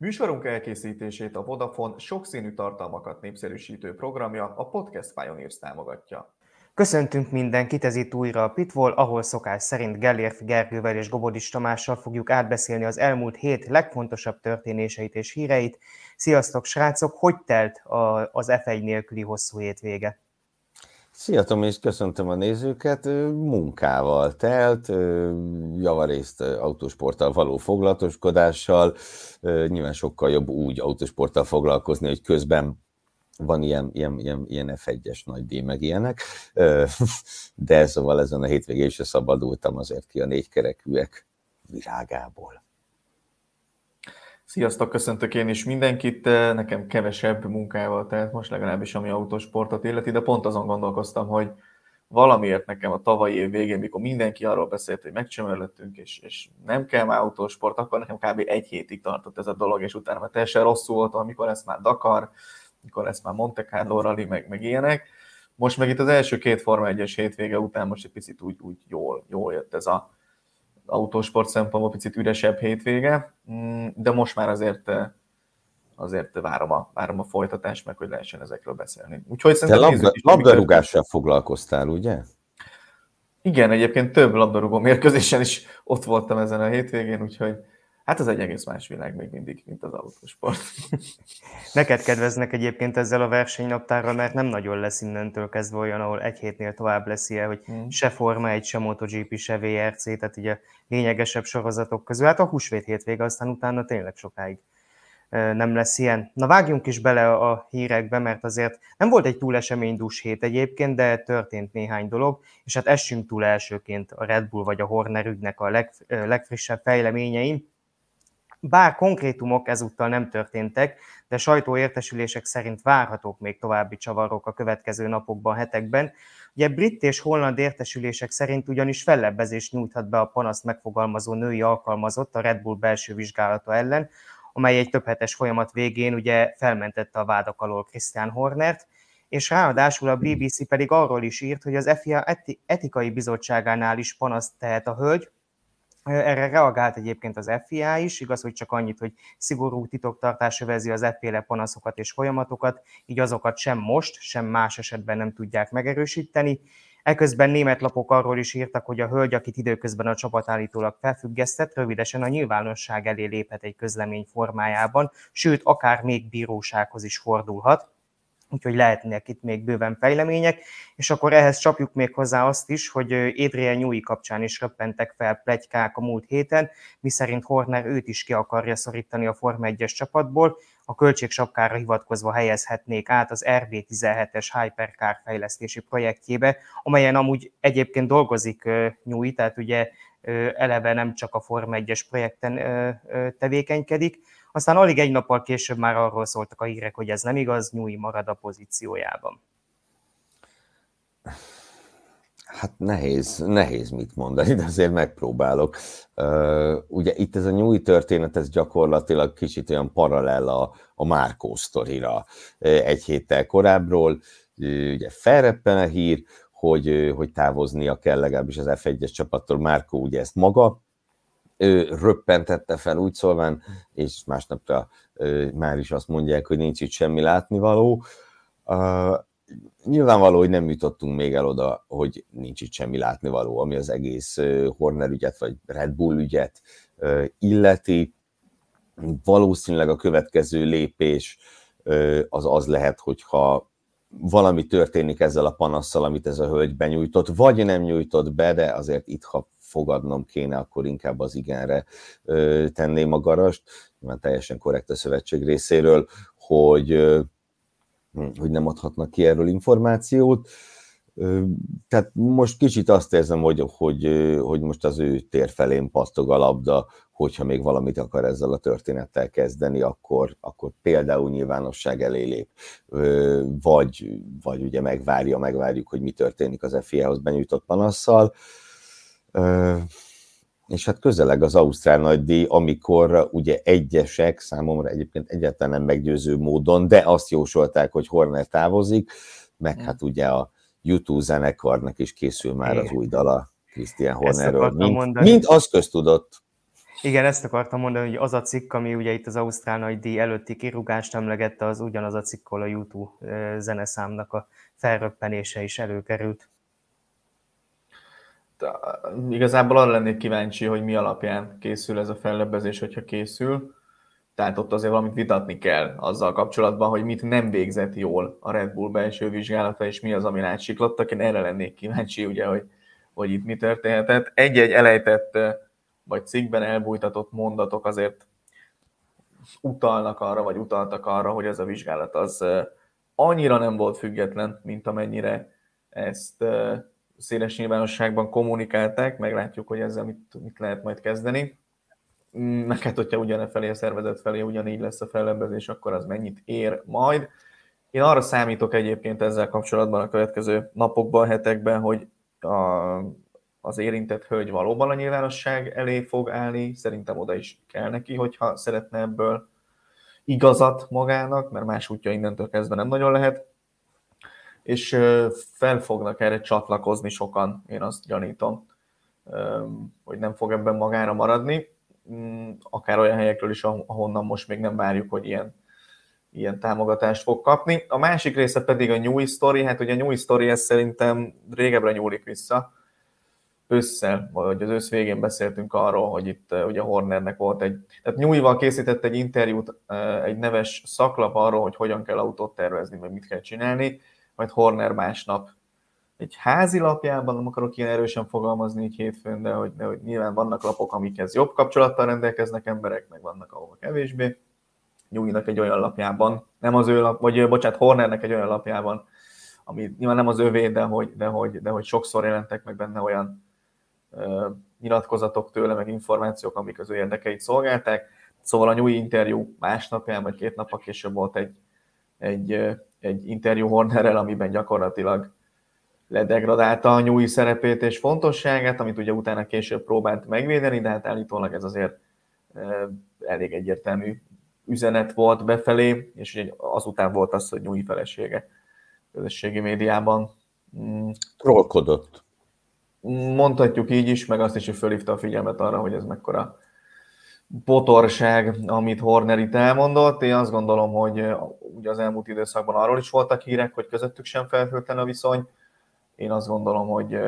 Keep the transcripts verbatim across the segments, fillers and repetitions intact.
Műsorunk elkészítését a Vodafone sokszínű tartalmakat népszerűsítő programja, a Podcast Pioneers támogatja. Köszöntünk mindenkit, ez itt újra a Pitfall, ahol szokás szerint Gellérfi Gergővel és Gobodics Tamással fogjuk átbeszélni az elmúlt hét legfontosabb történéseit és híreit. Sziasztok srácok, hogy telt az ef egy nélküli hosszú hétvége? Szia Tomi, és köszöntöm a nézőket. Munkával telt, javarészt autósporttal való foglalatoskodással. Nyilván sokkal jobb úgy autósporttal foglalkozni, hogy közben van ilyen, ilyen, ilyen, ilyen ef egyes nagy díj, meg ilyenek. De szóval ezen a hétvégén is szabadultam azért ki a négykerekűek virágából. Sziasztok, köszöntök én is mindenkit. Nekem kevesebb munkával telt most, legalábbis ami autósportot illeti, de pont azon gondolkoztam, hogy valamiért nekem a tavalyi év végén, mikor mindenki arról beszélt, hogy megcsömörlöttünk, és, és nem kell már autósport, akkor nekem kb. egy hétig tartott ez a dolog, és utána már teljesen rosszul voltam, amikor lesz már Dakar, mikor lesz már Monte Carlo rally, meg, meg ilyenek. Most meg itt az első két Forma egyes hétvége után most egy picit úgy, úgy jól, jól jött ez a autósport szempontból picit üresebb hétvége, de most már azért, azért várom, a, várom a folytatást, meg hogy lehessen ezekről beszélni. Úgyhogy Te labda, labdarúgással foglalkoztál, ugye? Igen, egyébként több labdarúgó mérkőzésen is ott voltam ezen a hétvégén, úgyhogy hát ez egy egész más világ még mindig, mint az autósport. Neked kedveznek egyébként ezzel a versenynaptárral, mert nem nagyon lesz innentől kezdve olyan, ahol egy hétnél tovább lesz ilyen, hogy hmm. se Forma egy, se MotoGP, se vé er cé, tehát így a lényegesebb sorozatok közül. Hát a húsvét hétvége, aztán utána tényleg sokáig nem lesz ilyen. Na vágjunk is bele a hírekbe, mert azért nem volt egy túl eseménydús hét egyébként, de történt néhány dolog, és hát essünk túl elsőként a Red Bull vagy a Horner ügynek a leg, legfrissebb fejleményein. Bár konkrétumok ezúttal nem történtek, de sajtóértesülések szerint várhatók még további csavarok a következő napokban, hetekben. Ugye brit és holland értesülések szerint ugyanis fellebbezést nyújthat be a panaszt megfogalmazó női alkalmazott a Red Bull belső vizsgálata ellen, amely egy többhetes folyamat végén ugye felmentette a vádak alól Christian Hornert, és ráadásul a bé bé cé pedig arról is írt, hogy az ef i á eti- etikai bizottságánál is panaszt tehet a hölgy. Erre reagált egyébként az ef i á is, igaz, hogy csak annyit, hogy szigorú titoktartás övezi az efféle panaszokat és folyamatokat, így azokat sem most, sem más esetben nem tudják megerősíteni. Eközben német lapok arról is írtak, hogy a hölgy, akit időközben a csapat állítólag felfüggesztett, rövidesen a nyilvánosság elé léphet egy közlemény formájában, sőt, akár még bírósághoz is fordulhat. Úgyhogy lehetnek itt még bőven fejlemények, és akkor ehhez csapjuk még hozzá azt is, hogy Adrian Newey kapcsán is röppentek fel pletykák a múlt héten, miszerint Horner őt is ki akarja szorítani a Forma egyes csapatból, a költségsapkára hivatkozva helyezhetnék át az er bé tizenhetes Hypercar fejlesztési projektjébe, amelyen amúgy egyébként dolgozik Newey, tehát ugye eleve nem csak a Forma egyes projekten tevékenykedik. Aztán alig egy nappal később már arról szóltak a hírek, hogy ez nem igaz, Newey marad a pozíciójában. Hát nehéz, nehéz mit mondani, de azért megpróbálok. Uh, ugye itt ez a Newey történet, ez gyakorlatilag kicsit olyan paralel a, a Marco sztorira egy héttel korábbról. Ugye felreppen a hír, hogy, hogy távoznia kell legalábbis az ef egyes csapattól. Marco ugye ezt maga ő röppentette fel úgy szólván, és másnapra ő, már is azt mondják, hogy nincs itt semmi látnivaló. Uh, nyilvánvaló, hogy nem jutottunk még el oda, hogy nincs itt semmi látnivaló, ami az egész uh, Horner ügyet, vagy Red Bull ügyet uh, illeti. Valószínűleg a következő lépés uh, az az lehet, hogyha valami történik ezzel a panasszal, amit ez a hölgy benyújtott, vagy nem nyújtott be, de azért itt, ha fogadnom kéne, akkor inkább az igenre ö, tenném a garast. Már teljesen korrekt a szövetség részéről, hogy, ö, hogy nem adhatnak ki erről információt. Ö, tehát most kicsit azt érzem, hogy, hogy, hogy most az ő tér felén pattog a labda, hogyha még valamit akar ezzel a történettel kezdeni, akkor, akkor például nyilvánosság elé lép, ö, vagy, vagy ugye megvárja, megvárjuk, hogy mi történik az ef i á-hoz benyújtott panasszal. Uh, és hát közeleg az ausztrál nagydíj, amikor ugye egyesek, számomra egyébként egyáltalán nem meggyőző módon, de azt jósolták, hogy Horner távozik, meg hát ugye a u kettő zenekarnak is készül már az új dala Christian Hornerről, mint, mint az köztudott. Igen, ezt akartam mondani, hogy az a cikk, ami ugye itt az Ausztrál nagydíj előtti kirúgást emlegette, az ugyanaz a cikk, ahol a YouTube zeneszámnak a felröppenése is előkerült. De igazából arra lennék kíváncsi, hogy mi alapján készül ez a fellebbezés, hogyha készül. Tehát ott azért valamit vitatni kell azzal kapcsolatban, hogy mit nem végzett jól a Red Bull belső vizsgálata, és mi az, amin átsiklottak. Én erre lennék kíváncsi, ugye, hogy, hogy itt mi történhetett. Egy-egy elejtett, vagy cikkben elbújtatott mondatok azért utalnak arra, vagy utaltak arra, hogy ez a vizsgálat az annyira nem volt független, mint amennyire ezt széles nyilvánosságban kommunikálták. Meglátjuk, hogy ezzel mit, mit lehet majd kezdeni. Meg hát, hogyha ugyane felé a szervezet felé ugyanígy lesz a fellebbezés, akkor az mennyit ér majd. Én arra számítok egyébként ezzel kapcsolatban a következő napokban, hetekben, hogy a, az érintett hölgy valóban a nyilvánosság elé fog állni. Szerintem oda is kell neki, hogyha szeretne ebből igazat magának, mert más útja innentől kezdve nem nagyon lehet. És fel fognak erre csatlakozni sokan, én azt gyanítom, hogy nem fog ebben magára maradni. Akár olyan helyekről is, ahonnan most még nem várjuk, hogy ilyen, ilyen támogatást fog kapni. A másik része pedig a Newey Story. Hát ugye a Newey Story ez szerintem régebbre nyúlik vissza. Ősszel, vagy az ősz végén beszéltünk arról, hogy itt ugye Hornernek volt egy... Tehát Newey-val készített egy interjút egy neves szaklap arról, hogy hogyan kell autót tervezni, vagy mit kell csinálni, majd Horner másnap egy házi lapjában, nem akarok ilyen erősen fogalmazni így hétfőn, de hogy, de hogy nyilván vannak lapok, amikhez jobb kapcsolattal rendelkeznek emberek, meg vannak ahol kevésbé. Newey-nak egy olyan lapjában, nem az ő lap, vagy bocsánat, Hornernek egy olyan lapjában, ami nyilván nem az övé, de hogy, de hogy, de hogy sokszor jelentek meg benne olyan uh, nyilatkozatok tőle, meg információk, amik az ő érdekeit szolgálták. Szóval a Newey interjú másnapján, vagy két nappal később volt egy, egy, egy interjú Hornerrel, amiben gyakorlatilag ledegradálta a Newey szerepét és fontosságát, amit ugye utána később próbált megvédeni, de hát állítólag ez azért elég egyértelmű üzenet volt befelé, és ugye azután volt az, hogy Newey felesége közösségi médiában trollkodott. Mondhatjuk így is, meg azt is, hogy fölhívta a figyelmet arra, hogy ez mekkora botorság, amit Horner itt elmondott. Én azt gondolom, hogy ugye az elmúlt időszakban arról is voltak hírek, hogy közöttük sem felhőtlen a viszony. Én azt gondolom, hogy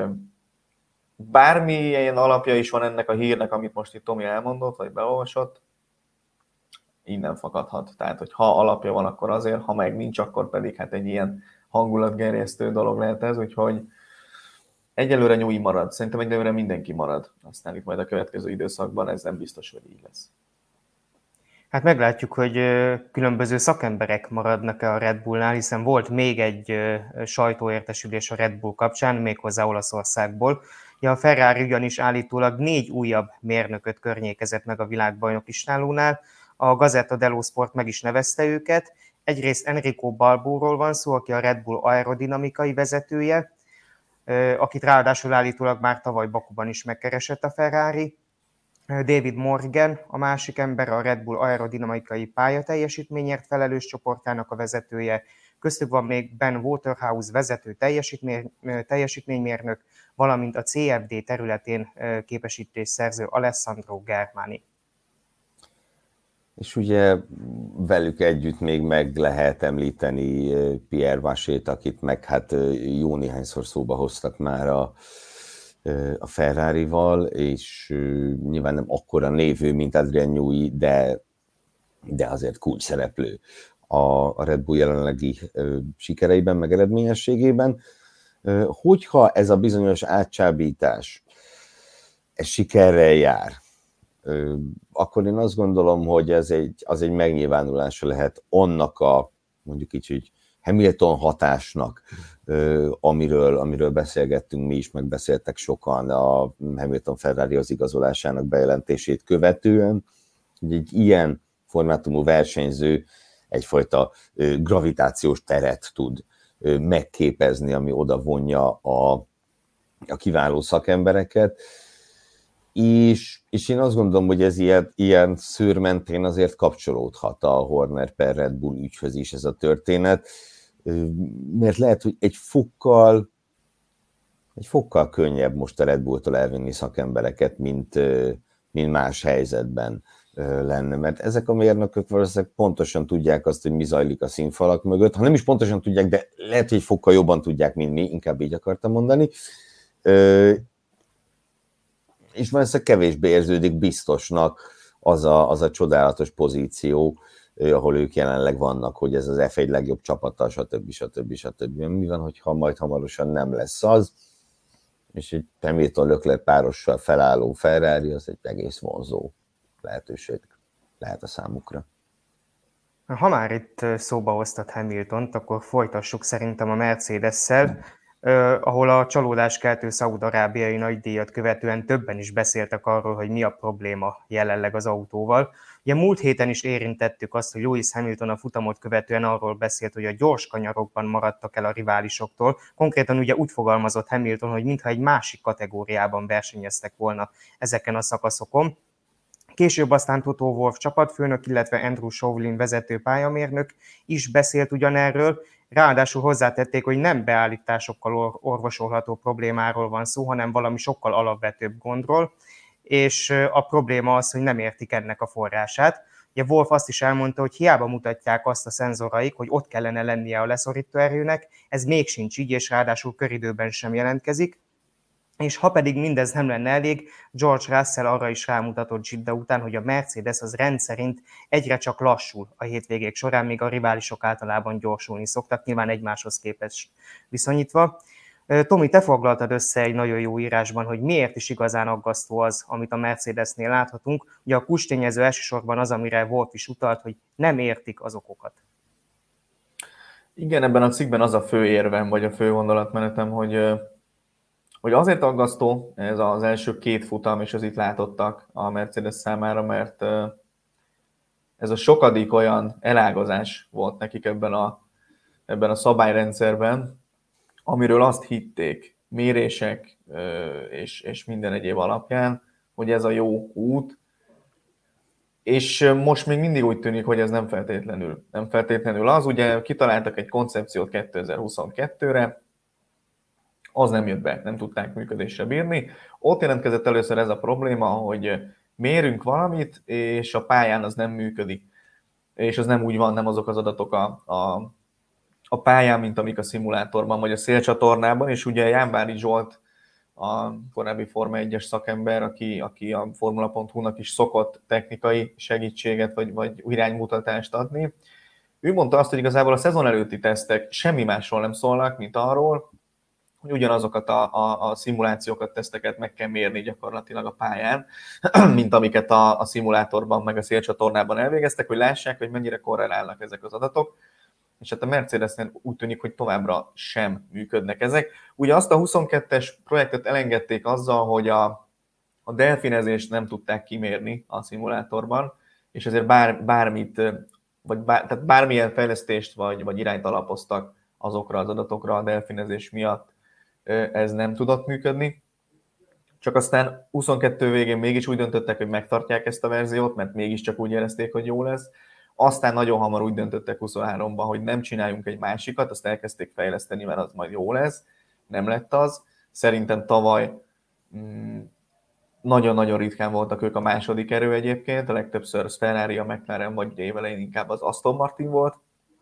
bármilyen alapja is van ennek a hírnek, amit most itt Tomi elmondott, vagy beolvasott, innen fakadhat. Tehát, hogy ha alapja van, akkor azért, ha meg nincs, akkor pedig hát egy ilyen hangulatgerjesztő dolog lehet ez, úgyhogy egyelőre Newey marad. Szerintem egyelőre mindenki marad. Aztán itt majd a következő időszakban ez nem biztos, hogy így lesz. Hát meglátjuk, hogy különböző szakemberek maradnak-e a Red Bullnál, hiszen volt még egy sajtóértesülés a Red Bull kapcsán, méghozzá Olaszországból. Ja, a Ferrari ugyanis állítólag négy újabb mérnököt környékezett meg a világbajnoki stálónál. A Gazzetta dello Sport meg is nevezte őket. Egyrészt Enrico Balbóról van szó, aki a Red Bull aerodinamikai vezetője, akit ráadásul állítólag már tavaly Bakuban is megkeresett a Ferrari. David Morgan, a másik ember, a Red Bull aerodinamikai pályateljesítményért felelős csoportjának a vezetője. Köztük van még Ben Waterhouse vezető teljesítménymérnök, valamint a cé ef dé területén képesítés szerző Alessandro Germani. És ugye velük együtt még meg lehet említeni Pierre Vaché-t, akit meg hát jó néhányszor szóba hoztak már a, a Ferrarival, és nyilván nem akkora névő, mint Adrian Newey, de, de azért kulcs szereplő a Red Bull jelenlegi sikereiben, meg eredményességében. Hogyha ez a bizonyos átcsábítás, ez sikerrel jár, akkor én azt gondolom, hogy ez egy, az egy megnyilvánulása lehet annak a, mondjuk így, hogy Hamilton hatásnak, amiről, amiről beszélgettünk mi is, meg beszéltek sokan a Hamilton Ferrari az igazolásának bejelentését követően, hogy egy ilyen formátumú versenyző egyfajta gravitációs teret tud megképezni, ami oda vonja a, a kiváló szakembereket. És, és én azt gondolom, hogy ez ilyen, ilyen szőr mentén azért kapcsolódhat a Horner per Red Bull ügyhöz is ez a történet, mert lehet, hogy egy fokkal, egy fokkal könnyebb most a Red Bulltól elvinni szakembereket, mint, mint más helyzetben lenne, mert ezek a mérnökök valószínűleg pontosan tudják azt, hogy mi zajlik a színfalak mögött, ha nem is pontosan tudják, de lehet, hogy fokkal jobban tudják, mint mi, inkább így akartam mondani, és valószínűleg kevésbé érződik biztosnak az a, az a csodálatos pozíció, ahol ők jelenleg vannak, hogy ez az ef egy legjobb csapata, stb. stb. stb. Mi van, hogyha majd hamarosan nem lesz az, és egy Hamilton-Leclerc párossal felálló Ferrari, az egy egész vonzó lehetőség lehet a számukra. Ha már itt szóba hoztad Hamiltont, akkor folytassuk szerintem a Mercedes-szel, Uh, ahol a csalódáskeltő szaúd-arábiai nagydíjat követően többen is beszéltek arról, hogy mi a probléma jelenleg az autóval. Ugye múlt héten is érintettük azt, hogy Lewis Hamilton a futamot követően arról beszélt, hogy a gyors kanyarokban maradtak el a riválisoktól. Konkrétan ugye úgy fogalmazott Hamilton, hogy mintha egy másik kategóriában versenyeztek volna ezeken a szakaszokon. Később aztán Toto Wolff csapatfőnök, illetve Andrew Shovlin vezető pályamérnök is beszélt ugyanerről. Ráadásul hozzátették, hogy nem beállításokkal orvosolható problémáról van szó, hanem valami sokkal alapvetőbb gondról, és a probléma az, hogy nem értik ennek a forrását. Ugye Wolff azt is elmondta, hogy hiába mutatják azt a szenzoraik, hogy ott kellene lennie a leszorító erőnek, ez még sincs így, és ráadásul köridőben sem jelentkezik. És ha pedig mindez nem lenne elég, George Russell arra is rámutatott Jeddah után, hogy a Mercedes az rendszerint egyre csak lassul a hétvégék során, míg a riválisok általában gyorsulni szoktak, nyilván egymáshoz képest viszonyítva. Tomi, te foglaltad össze egy nagyon jó írásban, hogy miért is igazán aggasztó az, amit a Mercedesnél láthatunk. Ugye a kulcstényező elsősorban az, amire Wolff is utalt, hogy nem értik az okokat. Igen, ebben a cikkben az a fő érvem, vagy a fő gondolatmenetem, hogy hogy azért aggasztó ez az első két futam, és az itt látottak a Mercedes számára, mert ez a sokadik olyan elágazás volt nekik ebben a, ebben a szabályrendszerben, amiről azt hitték mérések és, és minden egyéb alapján, hogy ez a jó út, és most még mindig úgy tűnik, hogy ez nem feltétlenül, nem feltétlenül az. Ugye kitaláltak egy koncepciót kétezer-huszonkettőre, az nem jött be, nem tudták működésre bírni. Ott jelentkezett először ez a probléma, hogy mérünk valamit, és a pályán az nem működik. És az nem úgy van, nem azok az adatok a, a, a pályán, mint amik a szimulátorban, vagy a szélcsatornában, és ugye Jánvári Zsolt, a korábbi Forma egyes szakember, aki, aki a Formula pont hu-nak is szokott technikai segítséget, vagy, vagy iránymutatást adni. Ő mondta azt, hogy igazából a szezon előtti tesztek semmi másról nem szólnak, mint arról, hogy ugyanazokat a, a, a szimulációkat, teszteket meg kell mérni gyakorlatilag a pályán, mint amiket a, a szimulátorban, meg a szélcsatornában elvégeztek, hogy lássák, hogy mennyire korrelálnak ezek az adatok. És hát a Mercedesnél úgy tűnik, hogy továbbra sem működnek ezek. Ugye azt a huszonkettes projektet elengedték azzal, hogy a, a delfinezést nem tudták kimérni a szimulátorban, és ezért bár, bármit, vagy bár, tehát bármilyen fejlesztést vagy, vagy irányt alapoztak azokra az adatokra a delfinezés miatt, ez nem tudott működni. Csak aztán huszonkettő végén mégis úgy döntöttek, hogy megtartják ezt a verziót, mert mégiscsak úgy érezték, hogy jó lesz. Aztán nagyon hamar úgy döntöttek huszonháromban, hogy nem csináljunk egy másikat, azt elkezdték fejleszteni, mert az majd jó lesz. Nem lett az. Szerintem tavaly mm, nagyon-nagyon ritkán voltak ők a második erő egyébként, a legtöbbször az Ferrari, a McLaren, vagy évelején inkább az Aston Martin volt.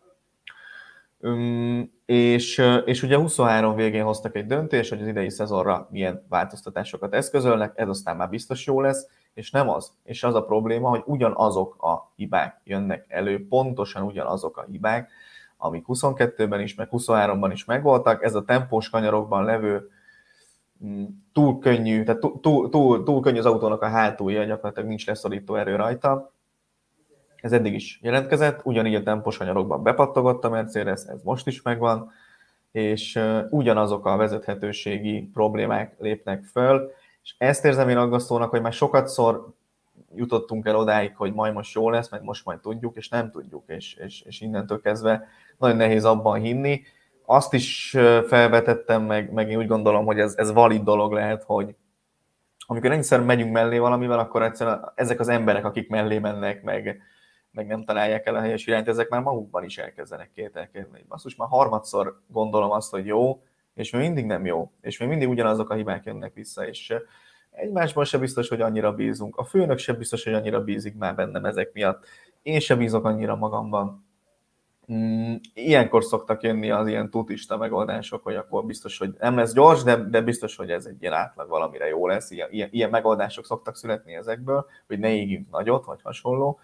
Um, és, és ugye huszonhárom végén hoztak egy döntést, hogy az idei szezonra milyen változtatásokat eszközölnek, ez aztán már biztos jó lesz, és nem az. És az a probléma, hogy ugyanazok a hibák jönnek elő, pontosan ugyanazok a hibák, amik huszonkettőben is, meg huszonháromban is megvoltak. Ez a tempós kanyarokban levő túl könnyű, tehát túl, túl, túl, túl könnyű az autónak a hátulja, gyakorlatilag nincs leszorító erő rajta. Ez eddig is jelentkezett, ugyanígy a tempós kanyarokban bepattogott a Mercedes, ez most is megvan, és ugyanazok a vezethetőségi problémák lépnek föl, és ezt érzem én aggasztónak, hogy már sokatszor jutottunk el odáig, hogy majd most jó lesz, mert most majd tudjuk, és nem tudjuk, és, és, és innentől kezdve nagyon nehéz abban hinni. Azt is felvetettem, meg, meg én úgy gondolom, hogy ez, ez valid dolog lehet, hogy amikor egyszer megyünk mellé valamivel, akkor egyszerűen ezek az emberek, akik mellé mennek, meg, meg nem találják el a helyes irányt, ezek már magukban is elkezdenek kételkedni. Basszus, már harmadszor gondolom azt, hogy jó, és még mindig nem jó, és még mindig ugyanazok a hibák jönnek vissza, és egymásban sem biztos, hogy annyira bízunk, a főnök sem biztos, hogy annyira bízik már bennem ezek miatt, én sem bízok annyira magamban. Ilyenkor szoktak jönni az ilyen tutista megoldások, hogy akkor biztos, hogy nem lesz gyors, de, de biztos, hogy ez egy ilyen átlag valamire jó lesz. Ilyen, ilyen, ilyen megoldások szoktak születni ezekből, hogy ne égjünk nagyot, vagy hasonló.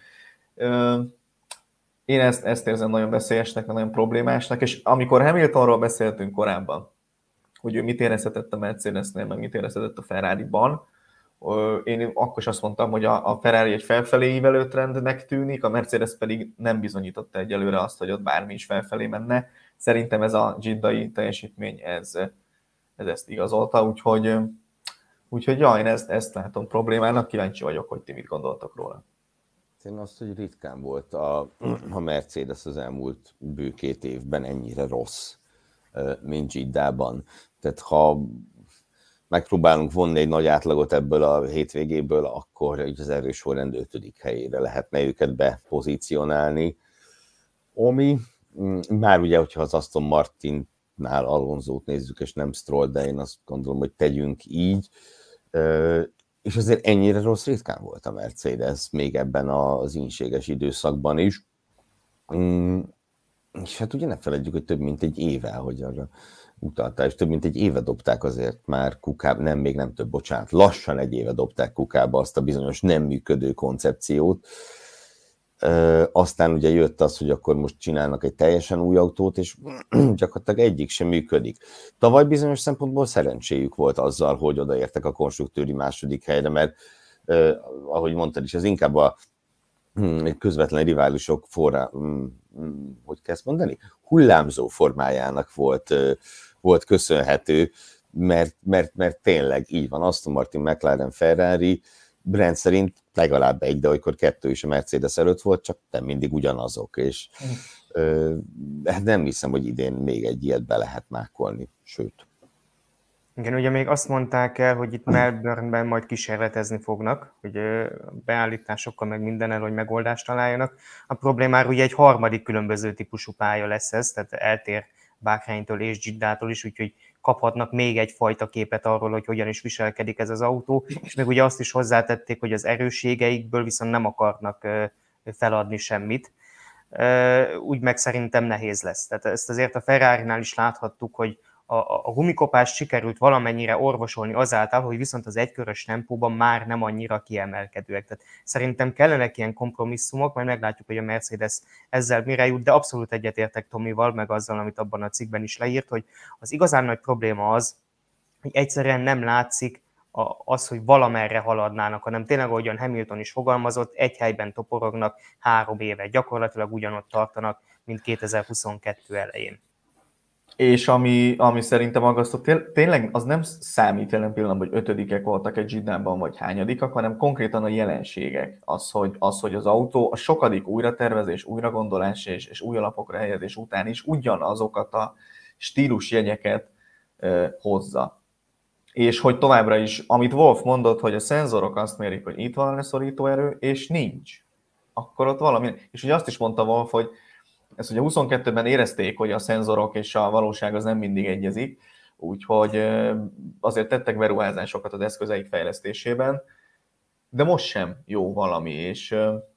Én ezt, ezt érzem nagyon veszélyesnek, nagyon problémásnak, és amikor Hamiltonról beszéltünk korábban, hogy ő mit érezhetett a Mercedesnél, meg mit érezhetett a Ferrari-ban, én akkor is azt mondtam, hogy a Ferrari egy felfelé ívelő trendnek tűnik, a Mercedes pedig nem bizonyította egyelőre azt, hogy ott bármi is felfelé menne. Szerintem ez a Jiddai teljesítmény, ez, ez ezt igazolta, úgyhogy, úgyhogy ja, én ezt, ezt látom problémának, kíváncsi vagyok, hogy ti mit gondoltak róla. Én azt, hogy ritkán volt a, a Mercedes az elmúlt bő két évben ennyire rossz, mint Jiddában. Tehát ha megpróbálunk vonni egy nagy átlagot ebből a hétvégéből, akkor az erős sorrend ötödik helyére lehetne őket bepozícionálni. Ami már ugye, hogyha az Aston Martinnál Alonsót nézzük, és nem Stroll, de én azt gondolom, hogy tegyünk így. És azért ennyire rossz ritkán volt a Mercedes, még ebben az ínséges időszakban is. És hát ugye ne feledjük, hogy több mint egy éve, hogy arra utaltál, és több mint egy éve dobták azért már kukába, nem, még nem több, bocsánat, lassan egy éve dobták kukába azt a bizonyos nem működő koncepciót. Ö, aztán ugye jött az, hogy akkor most csinálnak egy teljesen új autót, és gyakorlatilag egyik sem működik. Tavaly bizonyos szempontból szerencséjük volt azzal, hogy odaértek a konstruktőri második helyre, mert ö, ahogy mondtad is, ez inkább a közvetlen riválisok forrá, hogy kell ezt mondani? hullámzó formájának volt, volt köszönhető, mert, mert, mert tényleg így van, Aston Martin, McLaren, Ferrari, brand szerint legalább egy, de olykor kettő is a Mercedes előtt volt, csak nem mindig ugyanazok, és ö, nem hiszem, hogy idén még egy ilyet be lehet mákolni, sőt. Igen, ugye még azt mondták el, hogy itt Melbourneben majd kísérletezni fognak, hogy beállításokkal meg mindennel, hogy megoldást találjanak. A problémára ugye egy harmadik különböző típusú pálya lesz ez, tehát eltér Bahreintől és Jiddától is, úgyhogy kaphatnak még egyfajta képet arról, hogy hogyan is viselkedik ez az autó, és még ugye azt is hozzátették, hogy az erősségeikből viszont nem akarnak feladni semmit. Úgy meg szerintem nehéz lesz. Tehát ezt azért a Ferrarinál is láthattuk, hogy a, a gumikopást sikerült valamennyire orvosolni azáltal, hogy viszont az egykörös tempóban már nem annyira kiemelkedőek. Tehát szerintem kellenek ilyen kompromisszumok, majd meglátjuk, hogy a Mercedes ezzel mire jut, de abszolút egyetértek Tomival, meg azzal, amit abban a cikkben is leírt, hogy az igazán nagy probléma az, hogy egyszerűen nem látszik az, hogy valamerre haladnának, hanem tényleg, ahogyan Hamilton is fogalmazott, egy helyben toporognak három éve, gyakorlatilag ugyanott tartanak, mint kétezer-huszonkettő elején. És ami, ami szerintem aggasztó, tényleg az nem számít jelen pillanatban, hogy ötödikek voltak egy Jiddában, vagy hányadikak, hanem konkrétan a jelenségek. Az, hogy az, hogy az autó a sokadik újratervezés, újragondolás és, és új alapokra helyezés után is ugyanazokat a stílusjegyeket uh, hozza. És hogy továbbra is, amit Wolf mondott, hogy a szenzorok azt mérik, hogy itt van a leszorító erő, és nincs. Akkor ott valami... És ugye azt is mondta Wolf, hogy ezt ugye huszonkettőben érezték, hogy a szenzorok és a valóság az nem mindig egyezik, úgyhogy azért tettek beruházásokat az eszközeik fejlesztésében, de most sem jó valami, és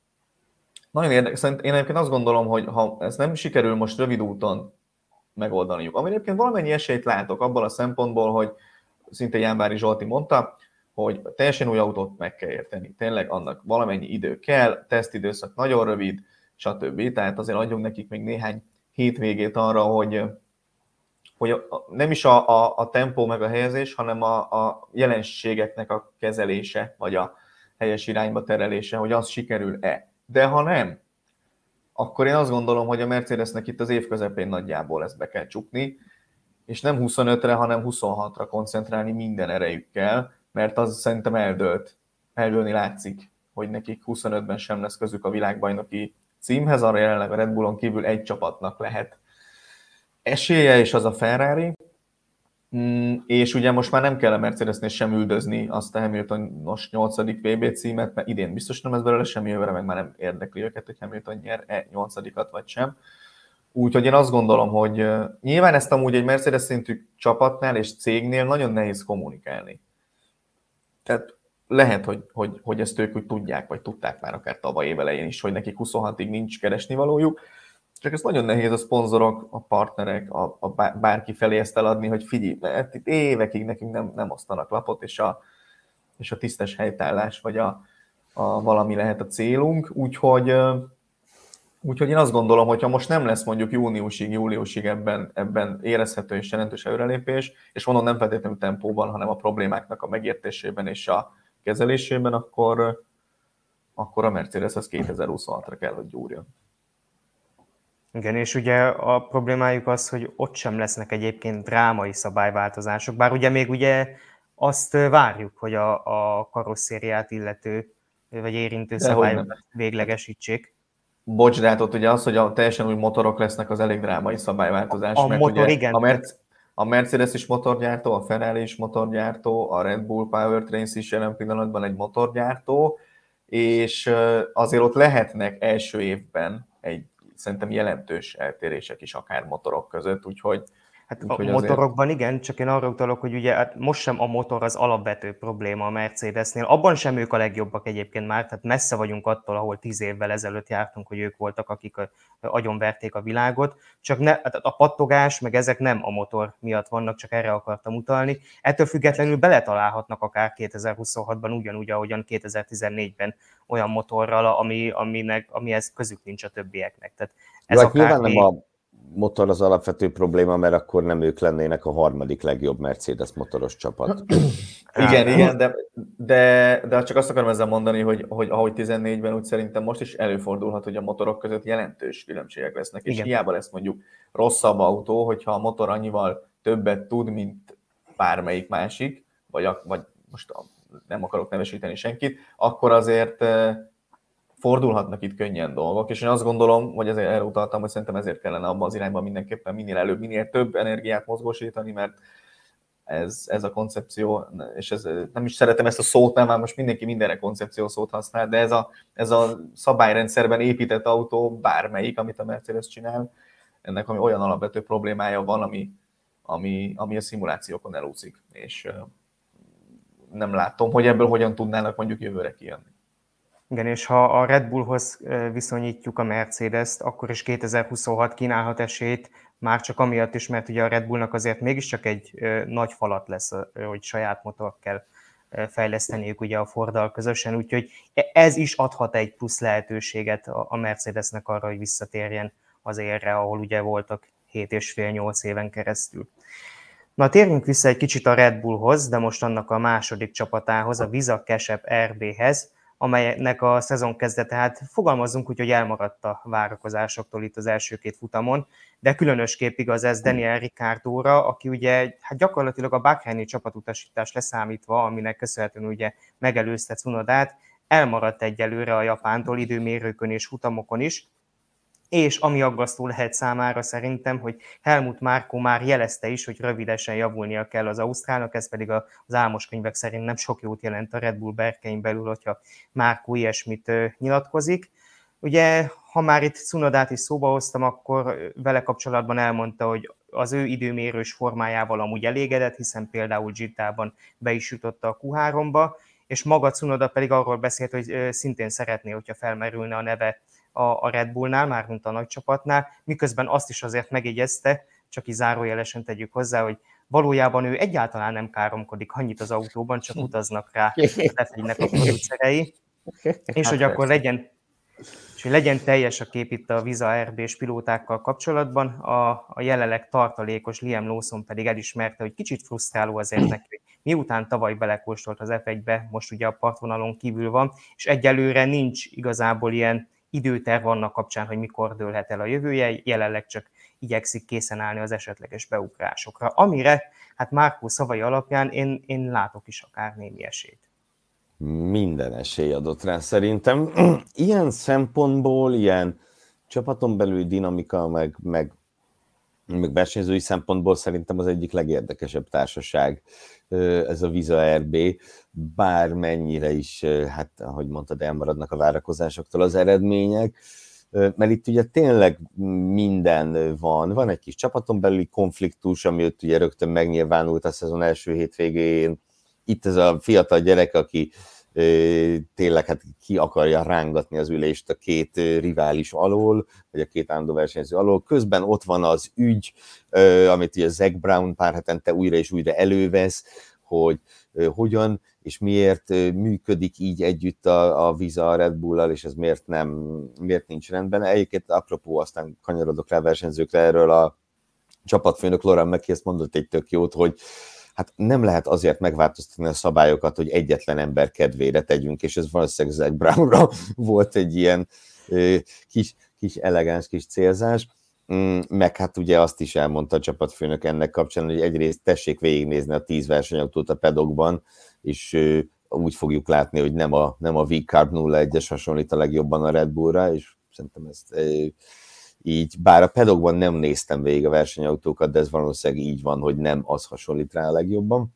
nagyon érdekes. Én egyébként azt gondolom, hogy ha ez nem sikerül most rövid úton megoldaniuk, ami egyébként valamennyi esélyt látok abban a szempontból, hogy szinte Jánvári Zsolti mondta, hogy teljesen új autót meg kell érteni. Tényleg annak valamennyi idő kell, tesztidőszak nagyon rövid, stb. Tehát azért adjunk nekik még néhány hétvégét arra, hogy, hogy a, nem is a, a, a tempó meg a helyezés, hanem a, a jelenségeknek a kezelése, vagy a helyes irányba terelése, hogy az sikerül-e. De ha nem, akkor én azt gondolom, hogy a Mercedesnek itt az év közepén nagyjából ezt be kell csukni, és nem huszonötre, hanem huszonhatra koncentrálni minden erejükkel, mert az szerintem eldőlt. Eldőlni látszik, hogy nekik huszonötben sem lesz közük a világbajnoki címhez, arra jelenleg a Red Bullon kívül egy csapatnak lehet esélye, és az a Ferrari, és ugye most már nem kell a Mercedesnél sem üldözni azt a Hamiltonos nyolcadik vé bé címet, mert idén biztos nem ez belőle semmi, jövőre meg már nem érdekli őket, hogy Hamilton nyer-e nyolcadikat vagy sem. Úgyhogy én azt gondolom, hogy nyilván ezt amúgy egy Mercedes szintű csapatnál és cégnél nagyon nehéz kommunikálni. tehát lehet, hogy, hogy, hogy ezt ők úgy tudják, vagy tudták már akár tavaly év elején is, hogy nekik huszonhatig nincs keresnivalójuk, csak ez nagyon nehéz a szponzorok, a partnerek, a, a bárki felé ezt eladni, hogy figyelj, mert itt évekig nekünk nem, nem osztanak lapot, és a, és a tisztes helytállás, vagy a, a valami lehet a célunk, úgyhogy, úgyhogy én azt gondolom, hogy ha most nem lesz mondjuk júniusig, júliusig ebben, ebben érezhető és jelentős előrelépés, és mondom nem feltétlenül tempóban, hanem a problémáknak a megértésében és a kezelésében, akkor, akkor a Mercedes az kétezer-huszonhatra kell, hogy gyúrjon. Igen, és ugye a problémájuk az, hogy ott sem lesznek egyébként drámai szabályváltozások, bár ugye még ugye azt várjuk, hogy a, a karosszériát illető, vagy érintő szabályokat véglegesítsék. Bocs, de hát ott ugye az, hogy a teljesen új motorok lesznek, az elég drámai szabályváltozás. A mert motor, ugye igen. A, Merc- a Mercedes is motorgyártó, a Ferrari is motorgyártó, a Red Bull Powertrains is jelen pillanatban egy motorgyártó, és azért ott lehetnek első évben egy szerintem jelentős eltérések is akár motorok között, úgyhogy Hát úgy, a hogy motorokban azért... igen, csak én arra utalok, hogy ugye hát most sem a motor az alapvető probléma a Mercedesnél. Abban sem ők a legjobbak egyébként már, tehát messze vagyunk attól, ahol tíz évvel ezelőtt jártunk, hogy ők voltak, akik agyonverték a világot. Csak ne, a pattogás, meg ezek nem a motor miatt vannak, csak erre akartam utalni. Ettől függetlenül beletalálhatnak akár kétezer-huszonhatban ugyanúgy, ahogyan kétezer-tizennégyben olyan motorral, ami, aminek, amihez közük nincs a többieknek. Tehát ez Jó, akár hát még... nem a motor az alapvető probléma, mert akkor nem ők lennének a harmadik legjobb Mercedes motoros csapat. Igen, igen, de, de, de csak azt akarom ezzel mondani, hogy, hogy ahogy tizennégyben, úgy szerintem most is előfordulhat, hogy a motorok között jelentős különbségek lesznek, és igen. Hiába lesz mondjuk rosszabb autó, hogyha a motor annyival többet tud, mint bármelyik másik, vagy, a, vagy most nem akarok nevesíteni senkit, akkor azért fordulhatnak itt könnyen dolgok, és én azt gondolom, hogy ezért erre utaltam, hogy szerintem ezért kellene abban az irányban mindenképpen minél előbb, minél több energiát mozgósítani, mert ez, ez a koncepció, és ez, nem is szeretem ezt a szót, nem, már most mindenki mindenre koncepció szót használ, de ez a, ez a szabályrendszerben épített autó, bármelyik, amit a Mercedes csinál, ennek ami olyan alapvető problémája van, ami, ami, ami a szimulációkon elúszik, és nem látom, hogy ebből hogyan tudnának mondjuk jövőre kijönni. Igen, és ha a Red Bullhoz viszonyítjuk a Mercedes-t, akkor is kétezer-huszonhat kínálhat esélyt, már csak amiatt is, mert ugye a Red Bullnak azért mégiscsak egy nagy falat lesz, hogy saját motort kell fejleszteniük ugye a Forddal közösen, úgyhogy ez is adhat egy plusz lehetőséget a Mercedesnek arra, hogy visszatérjen az érre, ahol ugye voltak hét és fél nyolc éven keresztül. Na, térjünk vissza egy kicsit a Red Bullhoz, de most annak a második csapatához, a Visa Cash App er bé-hez, amelynek a szezon kezdete, hát fogalmazzunk úgy, hogy elmaradt a várakozásoktól itt az első két futamon, de különösképp igaz ez Daniel Ricciardóra, aki ugye hát gyakorlatilag a bahreini csapatutasítás leszámítva, aminek köszönhetően ugye megelőzte Cunodát, elmaradt egyelőre a Japántól időmérőkön és futamokon is, és ami aggasztó lehet számára szerintem, hogy Helmut Marko már jelezte is, hogy rövidesen javulnia kell az ausztrálnak, ez pedig az álmos könyvek szerint nem sok jót jelent a Red Bull berkein belül, hogyha Marko ilyesmit nyilatkozik. Ugye, ha már itt Cunodát is szóba hoztam, akkor vele kapcsolatban elmondta, hogy az ő időmérős formájával amúgy elégedett, hiszen például Jeddah-ban be is jutotta a kú háromba, és maga Cunoda pedig arról beszélt, hogy szintén szeretné, hogyha felmerülne a neve a Red Bullnál, mármint a nagy csapatnál, miközben azt is azért megjegyezte, csak így zárójelesen tegyük hozzá, hogy valójában ő egyáltalán nem káromkodik annyit az autóban, csak utaznak rá, lefegynek a producerei, és hogy akkor legyen, és hogy legyen teljes a kép itt a Visa er bé-s pilótákkal kapcsolatban, a, a jelenleg tartalékos Liam Lawson pedig elismerte, hogy kicsit frusztráló azért neki, hogy miután tavaly belekóstolt az ef egybe, most ugye a partvonalon kívül van, és egyelőre nincs igazából ilyen időterv annak kapcsán, hogy mikor dőlhet el a jövője, jelenleg csak igyekszik készen állni az esetleges beugrásokra. Amire, hát Marko szavai alapján én, én látok is akár némi esélyt. Minden esély adott rá szerintem. Ilyen szempontból, ilyen csapaton belüli dinamika, meg, meg, meg versenyzői szempontból szerintem az egyik legérdekesebb társaság ez a Visa er bé, bármennyire is, hát ahogy mondtad, elmaradnak a várakozásoktól az eredmények, mert itt ugye tényleg minden van. Van egy kis csapaton belüli konfliktus, ami ott ugye rögtön megnyilvánult a szezon első hétvégén, itt ez a fiatal gyerek, aki tényleg hát ki akarja rángatni az ülést a két rivális alól, vagy a két állandó versenyző alól. Közben ott van az ügy, amit ugye Zac Brown pár hetente újra és újra elővesz, hogy hogyan és miért működik így együtt a, a Visa a Red Bull-al, és ez miért, nem, miért nincs rendben. Egyébként apropó, aztán kanyarodok rá versenyzőkre, erről a csapatfőnök Laurent Mekies ezt mondott egy tök jót, hogy hát nem lehet azért megváltoztatni a szabályokat, hogy egyetlen ember kedvére tegyünk, és ez valószínűleg Zac Brownra volt egy ilyen kis, kis elegáns kis célzás. Meg hát ugye azt is elmondta a csapatfőnök ennek kapcsán, hogy egyrészt tessék végignézni a tíz versenyautót a pedokban, és úgy fogjuk látni, hogy nem a, nem a V-Carb nulla egyes hasonlít a legjobban a Red Bullra, és szerintem ezt így, bár a pedokban nem néztem végig a versenyautókat, de ez valószínűleg így van, hogy nem az hasonlít rá a legjobban.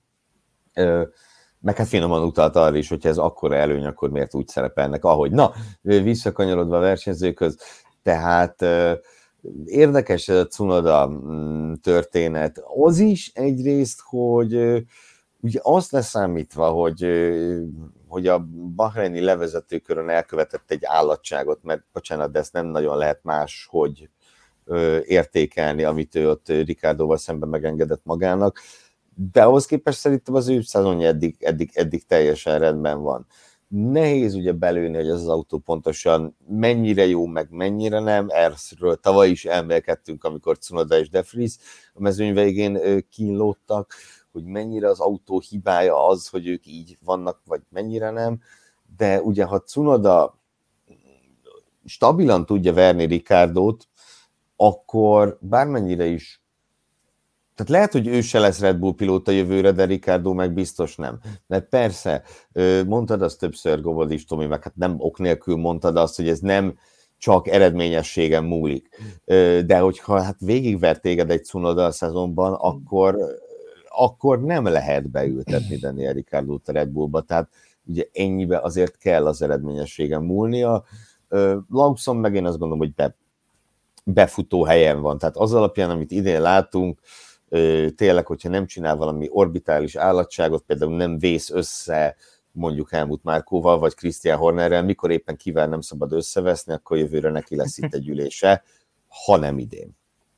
Meg hát finoman utalt arra is, hogyha ez akkora előny, akkor miért úgy szerepelnek, ahogy. Na, visszakanyarodva a versenyzőkhöz, tehát érdekes ez a Tsunoda történet. Az is egyrészt, hogy ugye azt leszámítva, hogy, hogy a bahreini levezetőkörön elkövetett egy állatságot, mert bocsánat, de ezt nem nagyon lehet máshogy értékelni, amit ő ott Ricciardóval szemben megengedett magának, de ahhoz képest szerintem az ő szezonja eddig, eddig, eddig teljesen rendben van. Nehéz ugye belőni, hogy az az autó pontosan mennyire jó, meg mennyire nem. Erről tavaly is elmélkedtünk, amikor Tsunoda és De Vries a mezőny végén kínlódtak, hogy mennyire az autó hibája az, hogy ők így vannak, vagy mennyire nem. De ugye, ha Tsunoda stabilan tudja verni Ricciardót, akkor bármennyire is, tehát lehet, hogy ő se lesz Red Bull pilóta jövőre, de Ricciardo meg biztos nem. Mert persze, mondtad azt többször, Gobod is, Tomi, meg hát nem ok nélkül mondtad azt, hogy ez nem csak eredményességen múlik. De hogyha hát végigvert téged egy Tsunoda a szezonban, akkor, akkor nem lehet beültetni Daniel Ricciardót a Red Bullba. Tehát ugye ennyibe azért kell az eredményességen múlnia. Lawson meg én azt gondolom, hogy be, befutó helyen van. Tehát az alapján, amit idén látunk, tényleg, hogyha nem csinál valami orbitális állatságot, például nem vész össze mondjuk Helmut Márkóval, vagy Christian Hornerrel, mikor éppen kivel nem szabad összeveszni, akkor jövőre neki lesz itt egy ülése, ha nem idén.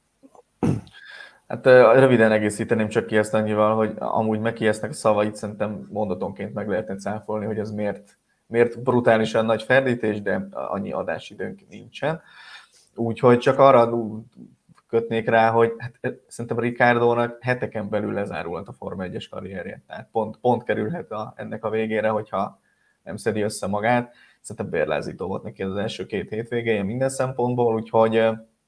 Hát röviden egészíteném csak ki ezt annyival, hogy amúgy Mekiesnek a szavait szerintem mondatonként meg lehetne cáfolni, hogy ez miért, miért brutálisan nagy ferdítés, de annyi adásidőnk nincsen. Úgyhogy csak arra kötnék rá, hogy hát, szerintem Ricciardónak heteken belül lezárulhat a Forma egyes karrierje. Tehát pont, pont kerülhet a, ennek a végére, hogyha nem szedi össze magát. Szerintem bérlázító volt neki az első két hétvégéje minden szempontból, úgyhogy,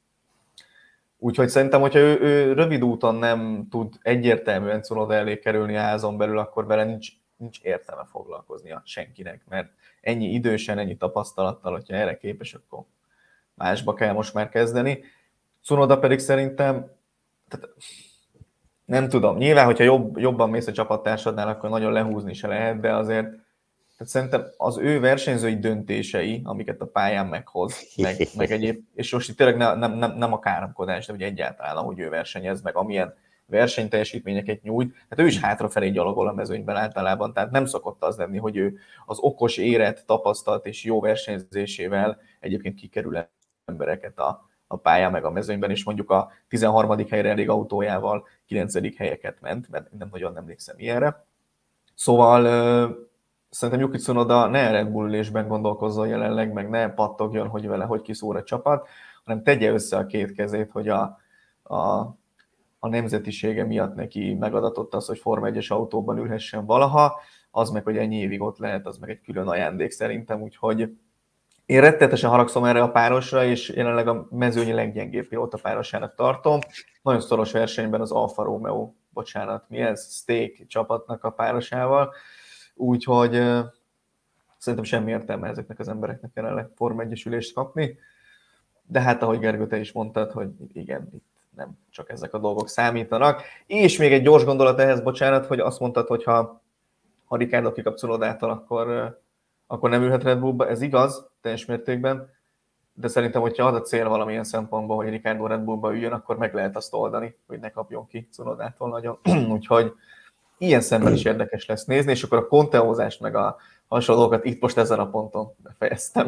úgyhogy szerintem, hogyha ő, ő rövid úton nem tud egyértelműen Tsunoda elé kerülni a házon belül, akkor vele nincs, nincs értelme foglalkoznia senkinek, mert ennyi idősen, ennyi tapasztalattal, hogyha erre képes, akkor másba kell most már kezdeni. Tsunoda pedig szerintem, tehát nem tudom, nyilván, hogyha jobb, jobban mész a csapattársadnál, akkor nagyon lehúzni se lehet, de azért tehát szerintem az ő versenyzői döntései, amiket a pályán meghoz, meg, meg egyéb, és most itt tényleg ne, nem, nem, nem a káromkodás, de ugye egyáltalán, ahogy ő versenyez, meg amilyen versenyteljesítményeket nyújt, hát ő is hátrafelé gyalogol a mezőnyben általában, tehát nem szokott az lenni, hogy ő az okos, érett, tapasztalt és jó versenyzésével egyébként kikerül embereket a a pályán meg a mezőnyben, és mondjuk a tizenharmadik helyre elég autójával kilencedik helyeket ment, mert nem nagyon emlékszem ilyenre. Szóval szerintem Yuki Tsunoda ne Red Bull ülésben gondolkozzon jelenleg, meg ne pattogjon, hogy vele hogy kiszúr a csapat, hanem tegye össze a két kezét, hogy a, a, a nemzetisége miatt neki megadatott az, hogy Forma egyes autóban ülhessen valaha, az meg, hogy ennyi évig ott lehet, az meg egy külön ajándék szerintem, úgyhogy én rettenetesen haragszom erre a párosra, és jelenleg a mezőnyi leggyengébb pilóta párosának tartom. Nagyon szoros versenyben az Alfa Romeo, bocsánat, mi ez? Steak csapatnak a párosával. Úgyhogy uh, szerintem semmi értelme ezeknek az embereknek jelenleg Forma egyes ülést kapni. De hát, ahogy Gergő, te is mondtad, hogy igen, itt nem csak ezek a dolgok számítanak. És még egy gyors gondolat ehhez, bocsánat, hogy azt mondtad, hogy ha, ha Ricciardo kikap Tsunodától, akkor... Uh, akkor nem ülhet Red Bullba, ez igaz, teljes mértékben, de szerintem, hogyha az a cél valamilyen szempontból, hogy Ricciardo Red Bullba üljön, akkor meg lehet azt oldani, hogy ne kapjon ki Tsunodától nagyon. Úgyhogy ilyen szemmel is érdekes lesz nézni, és akkor a konteózást meg a hasonlókat itt most ezen a ponton befejeztem.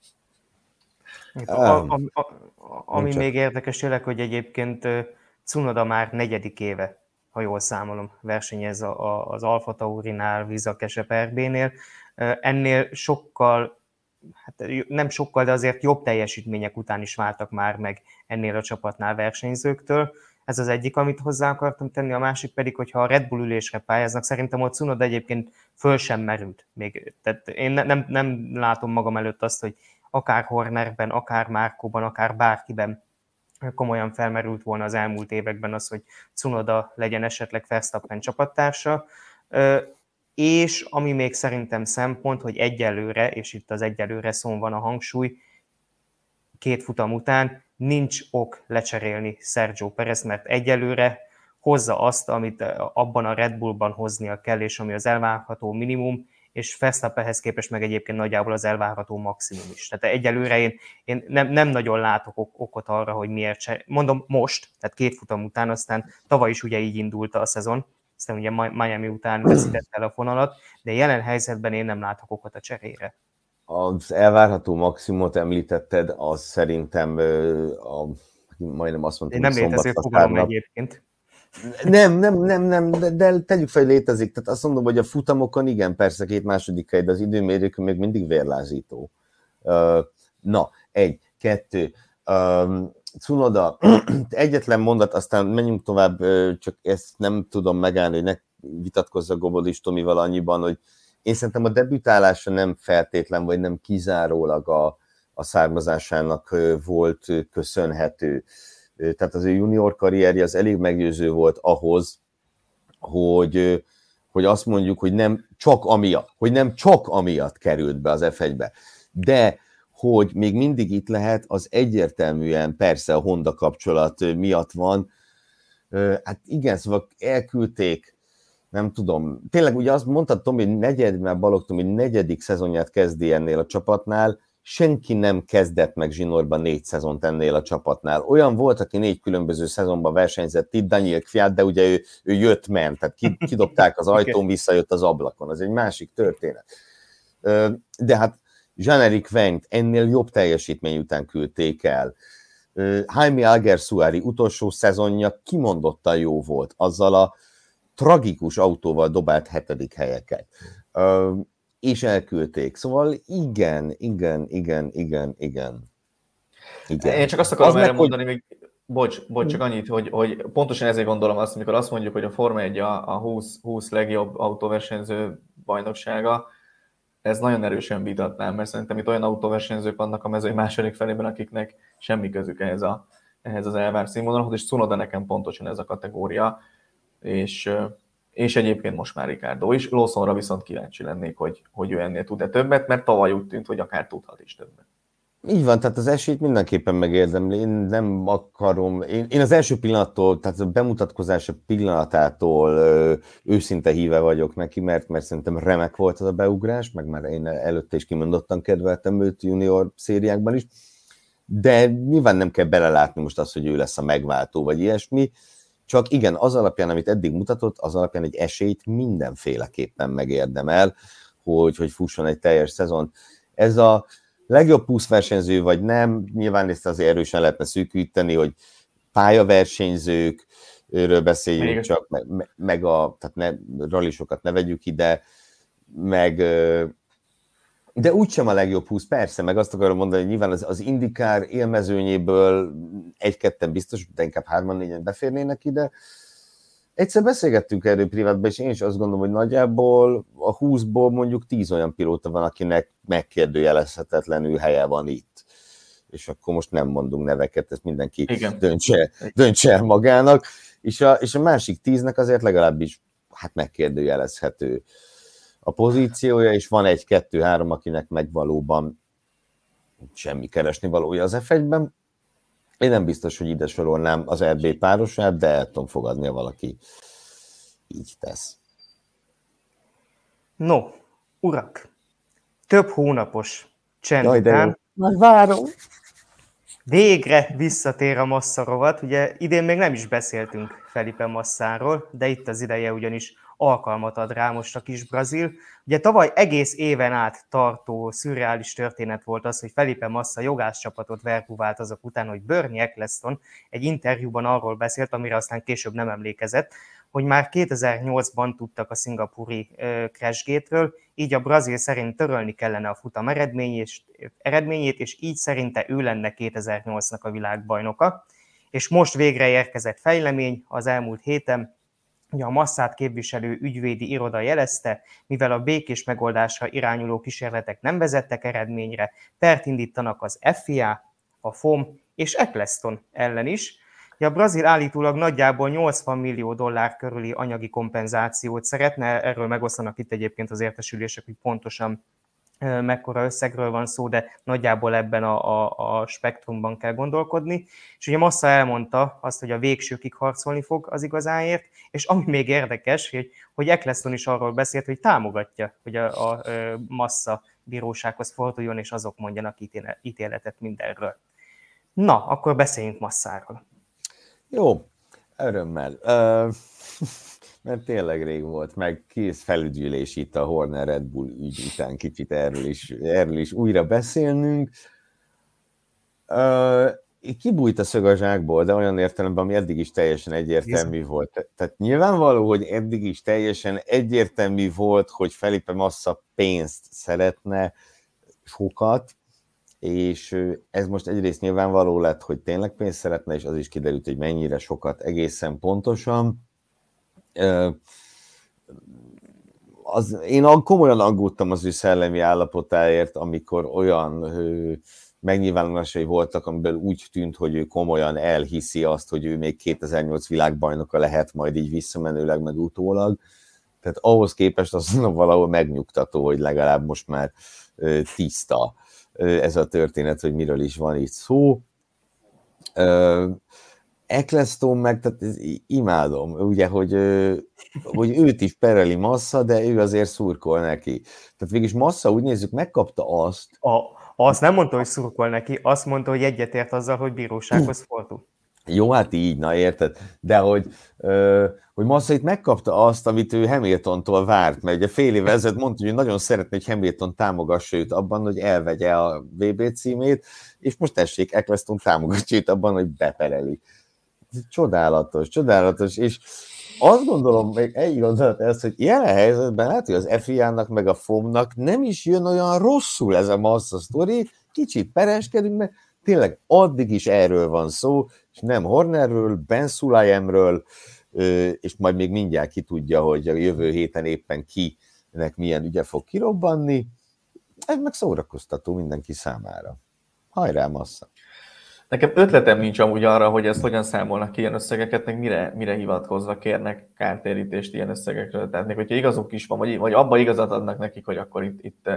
A, a, a, a, ami még érdekes tényleg, hogy egyébként Tsunoda már negyedik éve, ha jól számolom, versenyez az Alfa Taurinál, Vizakesep er bé-nél. Ennél sokkal, hát nem sokkal, de azért jobb teljesítmények után is váltak már meg ennél a csapatnál versenyzőktől. Ez az egyik, amit hozzá akartam tenni, a másik pedig, hogyha a Red Bull ülésre pályáznak, szerintem a Tsunoda egyébként föl sem merült még. Tehát én ne, nem, nem látom magam előtt azt, hogy akár Hornerben, akár Márkóban, akár bárkiben komolyan felmerült volna az elmúlt években az, hogy Tsunoda legyen esetleg Verstappen csapattársa. És ami még szerintem szempont, hogy egyelőre, és itt az egyelőre szón van a hangsúly, két futam után nincs ok lecserélni Sergio Perez, mert egyelőre hozza azt, amit abban a Red Bullban hoznia kell, és ami az elvárható minimum, és Verstappenhez képest meg egyébként nagyjából az elvárható maximum is. Tehát egyelőre én, én nem, nem nagyon látok okot arra, hogy miért se. Mondom most, tehát két futam után, aztán tavaly is ugye így indult a szezon, aztán ugye Miami után veszített el a fonalat, de jelen helyzetben én nem látok okot a cserére. Az elvárható maximumot említetted, az szerintem a, majdnem azt mondtam, én nem létező fogalom egyébként. Nem, nem, nem, nem, de, de tegyük fel, hogy létezik. Tehát azt mondom, hogy a futamokon igen, persze két második hely, de az időmérőkön még mindig vérlázító. Uh, na, egy, kettő. Um, Tsunoda, egyetlen mondat, aztán menjünk tovább, csak ezt nem tudom megállni, hogy ne vitatkozza Gobolis Tomival annyiban, hogy én szerintem a debütálása nem feltétlen, vagy nem kizárólag a, a származásának volt köszönhető. Tehát az ő junior karrierje az elég meggyőző volt ahhoz, hogy, hogy azt mondjuk, hogy nem csak amiatt, hogy nem csak amiatt került be az ef egybe, de hogy még mindig itt lehet, az egyértelműen persze a Honda kapcsolat miatt van. Hát igen, szóval elküldték, nem tudom, tényleg ugye azt mondtad, Tomi, hogy negyed, mert Balogh Tomi negyedik szezonját kezdi ennél a csapatnál, senki nem kezdett meg zsinórban négy szezont ennél a csapatnál. Olyan volt, aki négy különböző szezonban versenyzett itt, Daniel Kvyat, de ugye ő, ő jött-ment, tehát kidobták az ajtón, visszajött az ablakon, az egy másik történet. De hát Jean-Éric Vergne ennél jobb teljesítmény után küldték el. Jaime Alguersuari utolsó szezonja kimondottan jó volt, azzal a tragikus autóval dobált hetedik helyeket. És elküldték. Szóval igen, igen, igen, igen, igen. igen. Én csak azt akarom az erre mondani, hogy... még, bocs, bocs, csak annyit, hogy, hogy pontosan ezért gondolom azt, amikor azt mondjuk, hogy a Forma egy a, a húsz, húsz legjobb autóversenyző bajnoksága, ez nagyon erősen vitatnám, mert szerintem itt olyan autóversenyzők vannak a mezőny második felében, akiknek semmi közük ehhez, a, ehhez az elvár színvonalhoz, és Tsunoda nekem pontosan ez a kategória, és, és egyébként most már Ricardo is. Lawsonra viszont kíváncsi lennék, hogy, hogy ő ennél tud-e többet, mert tavaly úgy tűnt, hogy akár tudhat is többet. Így van, tehát az esélyt mindenképpen megérdemli, én nem akarom, én, én az első pillanattól, tehát a bemutatkozása pillanatától ö, őszinte híve vagyok neki, mert, mert szerintem remek volt az a beugrás, meg már én előtte is kimondottan kedveltem őt junior szériákban is, de nyilván nem kell belelátni most azt, hogy ő lesz a megváltó, vagy ilyesmi, csak igen, az alapján, amit eddig mutatott, az alapján egy esélyt mindenféleképpen megérdemel, hogy, hogy fusson egy teljes szezon. Ez a legjobb húsz versenyző vagy nem, nyilván ezt azért erősen lehetne szűkíteni, hogy pályaversenyzőkről beszéljünk még csak, meg, meg a, tehát ne, rallisokat ne vegyük ide, meg, de úgysem a legjobb húsz, persze, meg azt akarom mondani, hogy nyilván az, az IndyCar élmezőnyéből egy-ketten biztos, de inkább hárman-négyen beférnének ide. Egyszer beszélgettünk erről privátban, és én is azt gondolom, hogy nagyjából a húszból mondjuk tíz olyan pilóta van, akinek megkérdőjelezhetetlenül helye van itt. És akkor most nem mondunk neveket, ezt mindenki döntse, döntse el magának. És a, és a másik tíznek azért legalábbis hát megkérdőjelezhető a pozíciója, és van egy, kettő, három, akinek meg valóban semmi keresni valója az ef egyben. Én nem biztos, hogy ide sorolnám az er bé párosát, de el tudom fogadni, ha valaki így tesz. No, urak, több hónapos csend Jaj, de után... már várom! Végre visszatér a Massa rovat. Ugye idén még nem is beszéltünk Felipe Massáról, de itt az ideje ugyanis alkalmat ad rá most a kis brazil. Ugye tavaly egész éven át tartó szürreális történet volt az, hogy Felipe Massa jogászcsapatot verbuvált azok után, hogy Bernie Ecclestone egy interjúban arról beszélt, amire aztán később nem emlékezett, hogy már kétezer-nyolcban tudtak a szingapúri crashgate-ről, így a brazil szerint törölni kellene a futam eredményét, és így szerinte ő lenne kétezer-nyolcnak a világbajnoka. És most végre érkezett fejlemény az elmúlt héten, hogy a Massát képviselő ügyvédi iroda jelezte, mivel a békés megoldásra irányuló kísérletek nem vezettek eredményre, pert indítanak az ef i á, a ef o em és Ecclestone ellen is. A brazil állítólag nagyjából nyolcvan millió dollár körüli anyagi kompenzációt szeretne, erről megosztanak itt egyébként az értesülések, hogy pontosan mekkora összegről van szó, de nagyjából ebben a, a, a spektrumban kell gondolkodni. És ugye Massa elmondta azt, hogy a végsőkig harcolni fog az igazáért, és ami még érdekes, hogy, hogy Ecclestone is arról beszélt, hogy támogatja, hogy a, a, a Massa bírósághoz forduljon, és azok mondjanak ítéletet mindenről. Na, akkor beszéljünk Massáról. Jó, örömmel. Uh, mert tényleg rég volt, meg kész felügyülés itt a Horner Red Bull ügy után, kicsit erről is, erről is újra beszélnünk. Uh, kibújt a szög a zsákból, de olyan értelemben, ami eddig is teljesen egyértelmű volt. Tehát nyilvánvaló, hogy eddig is teljesen egyértelmű volt, hogy Felipe Massa pénzt szeretne, sokat, és ez most egyrészt nyilvánvaló lett, hogy tényleg pénzt szeretne, és az is kiderült, hogy mennyire sokat egészen pontosan. Az, én komolyan aggódtam az ő szellemi állapotáért, amikor olyan megnyilvánulásai voltak, amiből úgy tűnt, hogy ő komolyan elhiszi azt, hogy ő még kétezer-nyolc világbajnoka lehet majd így visszamenőleg, meg utólag. Tehát ahhoz képest azt mondom, valahol megnyugtató, hogy legalább most már tiszta ez a történet, hogy miről is van itt szó. Ecclestone meg, tehát imádom, ugye, hogy, hogy őt is pereli Massa, de ő azért szurkol neki. Tehát végülis Massa, úgy nézzük, megkapta azt. A, azt nem mondta, hogy szurkol neki, azt mondta, hogy egyetért azzal, hogy bírósághoz fordul. Jó, hát így, na érted, de hogy, ö, hogy Massa itt megkapta azt, amit ő Hamiltontól várt, mert ugye fél évvel ezelőtt mondta, hogy nagyon szeretné, hogy Hamilton támogassa őt abban, hogy elvegye a vé bé címét, és most tessék, Ecclestone támogatja őt abban, hogy bepereli. Csodálatos, csodálatos, és azt gondolom, még egy gondolat ez, hogy ilyen helyzetben lehet, hogy az ef i á-nak meg a ef o em-nak nem is jön olyan rosszul ez a Massa sztori, kicsit pereskedünk, mert tényleg addig is erről van szó, és nem Hornerről, Ben Sulayemről, és majd még mindjárt ki tudja, hogy a jövő héten éppen kinek milyen ügye fog kirobbanni. Ez meg szórakoztató mindenki számára. Hajrá, Massa! Nekem ötletem nincs amúgy arra, hogy ezt hogyan számolnak ki ilyen összegeket, meg mire, mire hivatkozva kérnek kártérítést ilyen összegekről. Tehát még hogyha igazuk is van, vagy, vagy abba igazat adnak nekik, hogy akkor itt, itt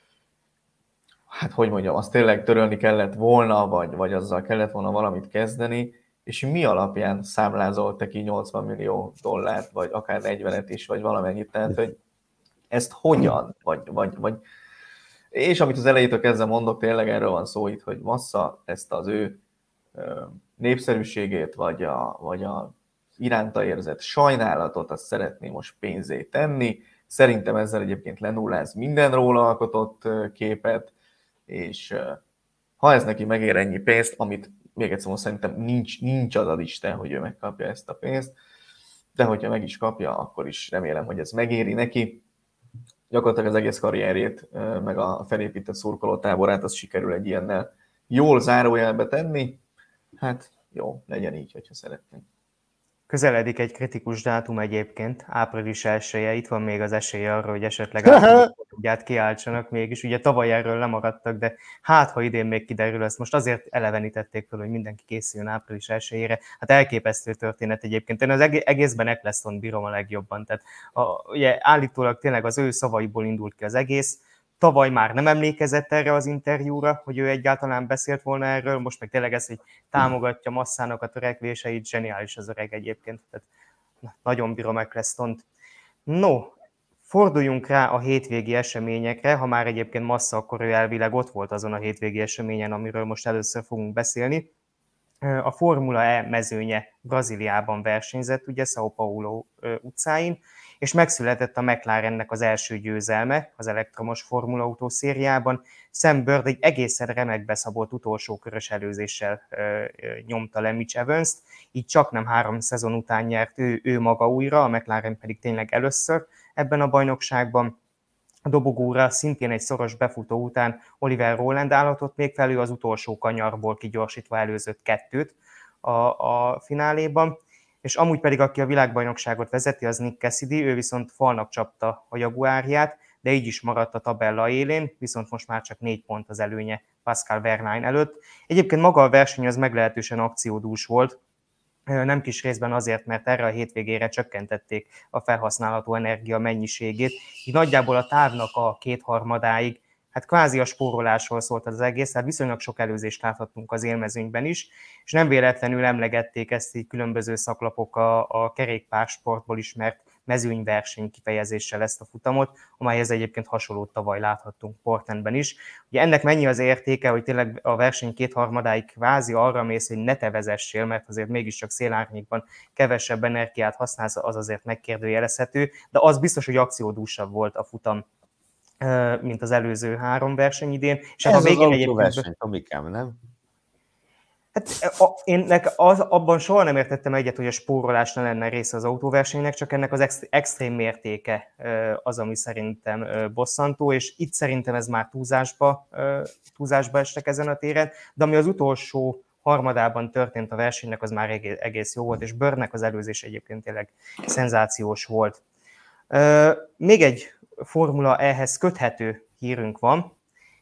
hát hogy mondjam, azt tényleg törölni kellett volna, vagy, vagy azzal kellett volna valamit kezdeni, és mi alapján számlázolt ki nyolcvan millió dollárt, vagy akár negyvenet is, vagy valamennyit, tehát hogy ezt hogyan, vagy, vagy, vagy és amit az elejétől kezdve mondok, tényleg erről van szó itt, hogy Massa ezt az ő népszerűségét, vagy a, vagy a iránta érzett sajnálatot, azt szeretné most pénzé tenni. Szerintem ezzel egyébként lenulláz minden róla alkotott képet, és ha ez neki megér ennyi pénzt, amit még egyszer mondom, szerintem nincs, nincs az az Isten, hogy ő megkapja ezt a pénzt, de hogyha meg is kapja, akkor is remélem, hogy ez megéri neki. Gyakorlatilag az egész karrierjét, meg a felépített szurkolótáborát, az sikerül egy ilyennel jól zárójelbe tenni. Hát jó, legyen így, hogyha szeretnénk. Közeledik egy kritikus dátum egyébként, április elsője, itt van még az esélye arra, hogy esetleg áprilisát kiáltsanak mégis. Ugye tavaly erről lemaradtak, de hát, ha idén még kiderül, ezt most azért elevenítették fel, hogy mindenki készüljön április elsőjére. Hát elképesztő történet egyébként. Én az egészben Ecclestone bírom a legjobban. Tehát a, ugye állítólag tényleg az ő szavaiból indult ki az egész. Tavaly már nem emlékezett erre az interjúra, hogy ő egyáltalán beszélt volna erről, most meg tényleg ez, hogy támogatja Massának a törekvéseit, zseniális az öreg egyébként. Tehát nagyon bírom Ecclestone-t. No, Forduljunk rá a hétvégi eseményekre, ha már egyébként Massa, akkor ő elvileg ott volt azon a hétvégi eseményen, amiről most először fogunk beszélni. A Formula E mezőnye Brazíliában versenyzett, ugye São Paulo utcáin, és megszületett a McLarennek az első győzelme az elektromos Formula Autó szériában. Sam Bird egy egészen remekbe szabott utolsó körös előzéssel nyomta le Mitch Evans-t, így csak nem három szezon után nyert ő, ő maga újra, a McLaren pedig tényleg először ebben a bajnokságban. A dobogóra szintén egy szoros befutó után Oliver Rowland állhatott még fel, ő az utolsó kanyarból kigyorsítva előzött kettőt a, a fináléban, és amúgy pedig aki a világbajnokságot vezeti, az Nick Cassidy, ő viszont falnak csapta a Jaguárját, de így is maradt a tabella élén, viszont most már csak négy pont az előnye Pascal Wehrlein előtt. Egyébként maga a verseny az meglehetősen akciódús volt, nem kis részben azért, mert erre a hétvégére csökkentették a felhasználható energia mennyiségét, így nagyjából a távnak a kétharmadáig, hát kvázi a spórolásról szólt az egész, tehát viszonylag sok előzést láthattunk az élmezőnyben is, és nem véletlenül emlegették ezt így különböző szaklapok a, a kerékpársportból ismert mezőnyverseny kifejezéssel ezt a futamot, amelyhez egyébként hasonlót tavaly láthattunk Portlandben is. Ugye ennek mennyi az értéke, hogy tényleg a verseny kétharmadáig kvázi arra mész, hogy ne te vezessél, mert azért mégiscsak szélárnyékban kevesebb energiát használsz, az azért megkérdőjelezhető, de az biztos, hogy akciódúsabb volt a futam, mint az előző három verseny idén. És ez hát a végén az autóverseny, Tomikám, nem? Hát a, én nek az, abban soha nem értettem egyet, hogy a spórolás ne lenne része az autóversenynek, csak ennek az ex, extrém mértéke az, ami szerintem bosszantó, és itt szerintem ez már túlzásba, túlzásba estek ezen a téren, de ami az utolsó harmadában történt a versenynek, az már egész, egész jó volt, és Birdnek az előzés egyébként tényleg szenzációs volt. Még egy Formula E-hez köthető hírünk van,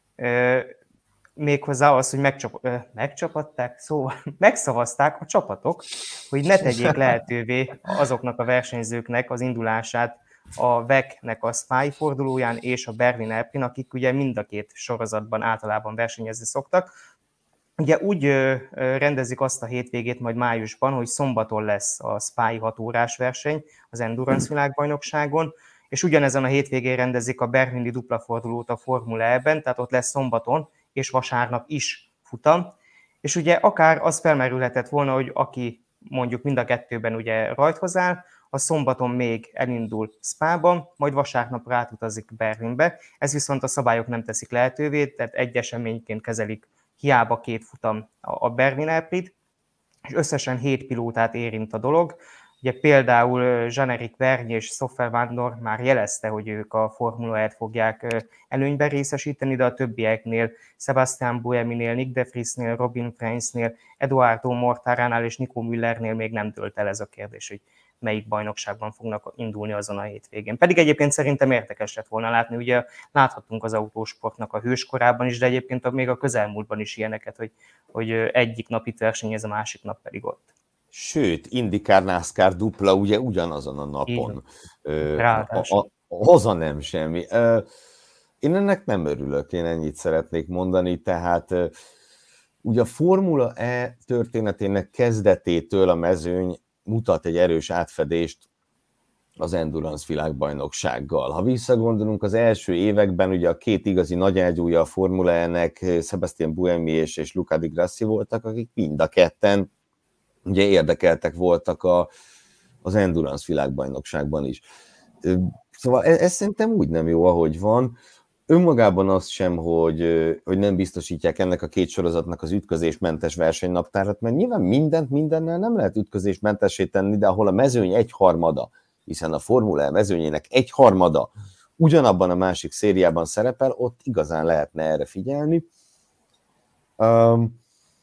méghozzá az, hogy megcsap, megcsapatták, szóval megszavazták a csapatok, hogy ne tegyék lehetővé azoknak a versenyzőknek az indulását a vé e cé-nek a Spa fordulóján és a Berlin Alpin, akik ugye mind a két sorozatban általában versenyezni szoktak. Ugye úgy rendezik azt a hétvégét majd májusban, hogy szombaton lesz a Spa hat órás verseny az Endurance világbajnokságon, és ugyanezen a hétvégén rendezik a berlini dupla fordulót a Formula E-ben, tehát ott lesz szombaton és vasárnap is futam, és ugye akár az felmerülhetett volna, hogy aki mondjuk mind a kettőben ugye rajthoz áll, a szombaton még elindul Spában, majd vasárnap rátutazik Berlinbe, ez viszont a szabályok nem teszik lehetővé, tehát egy eseményként kezelik hiába két futam a Berlin Alpit, és összesen hét pilótát érint a dolog. Ugye például Jean-Éric Vergne és Stoffel Vandoorne már jelezte, hogy ők a Formula E-t fogják előnyben részesíteni, de a többieknél, Sebastian Bueminél, Nick de Vriesnél, Robin Frijnsnél, Eduardo Mortaránál és Nico Müllernél még nem dőlt el ez a kérdés, hogy melyik bajnokságban fognak indulni azon a hétvégén. Pedig egyébként szerintem érdekes lett volna látni, ugye láthattunk az autósportnak a hőskorában is, de egyébként még a közelmúltban is ilyeneket, hogy, hogy egyik nap itt versenyez, a másik nap pedig ott. Sőt, IndyCar, NASCAR dupla ugye ugyanazon a napon. Ö, a, a, haza nem semmi. Ö, én ennek nem örülök, én ennyit szeretnék mondani, tehát ö, ugye a Formula E történetének kezdetétől a mezőny mutat egy erős átfedést az Endurance világbajnoksággal. Ha visszagondolunk, az első években ugye a két igazi nagyágyúja a Formula E-nek Sebastian Buemi és, és Luca Di Grassi voltak, akik mind a ketten ugye érdekeltek voltak a, az Endurance világbajnokságban is. Szóval ez, ez szerintem úgy nem jó, ahogy van. Önmagában az sem, hogy, hogy nem biztosítják ennek a két sorozatnak az ütközésmentes versenynaptárat, mert nyilván mindent mindennel nem lehet ütközésmentessé tenni, de ahol a mezőny egyharmada, hiszen a Formula E mezőnyének egyharmada ugyanabban a másik szériában szerepel, ott igazán lehetne erre figyelni. Um,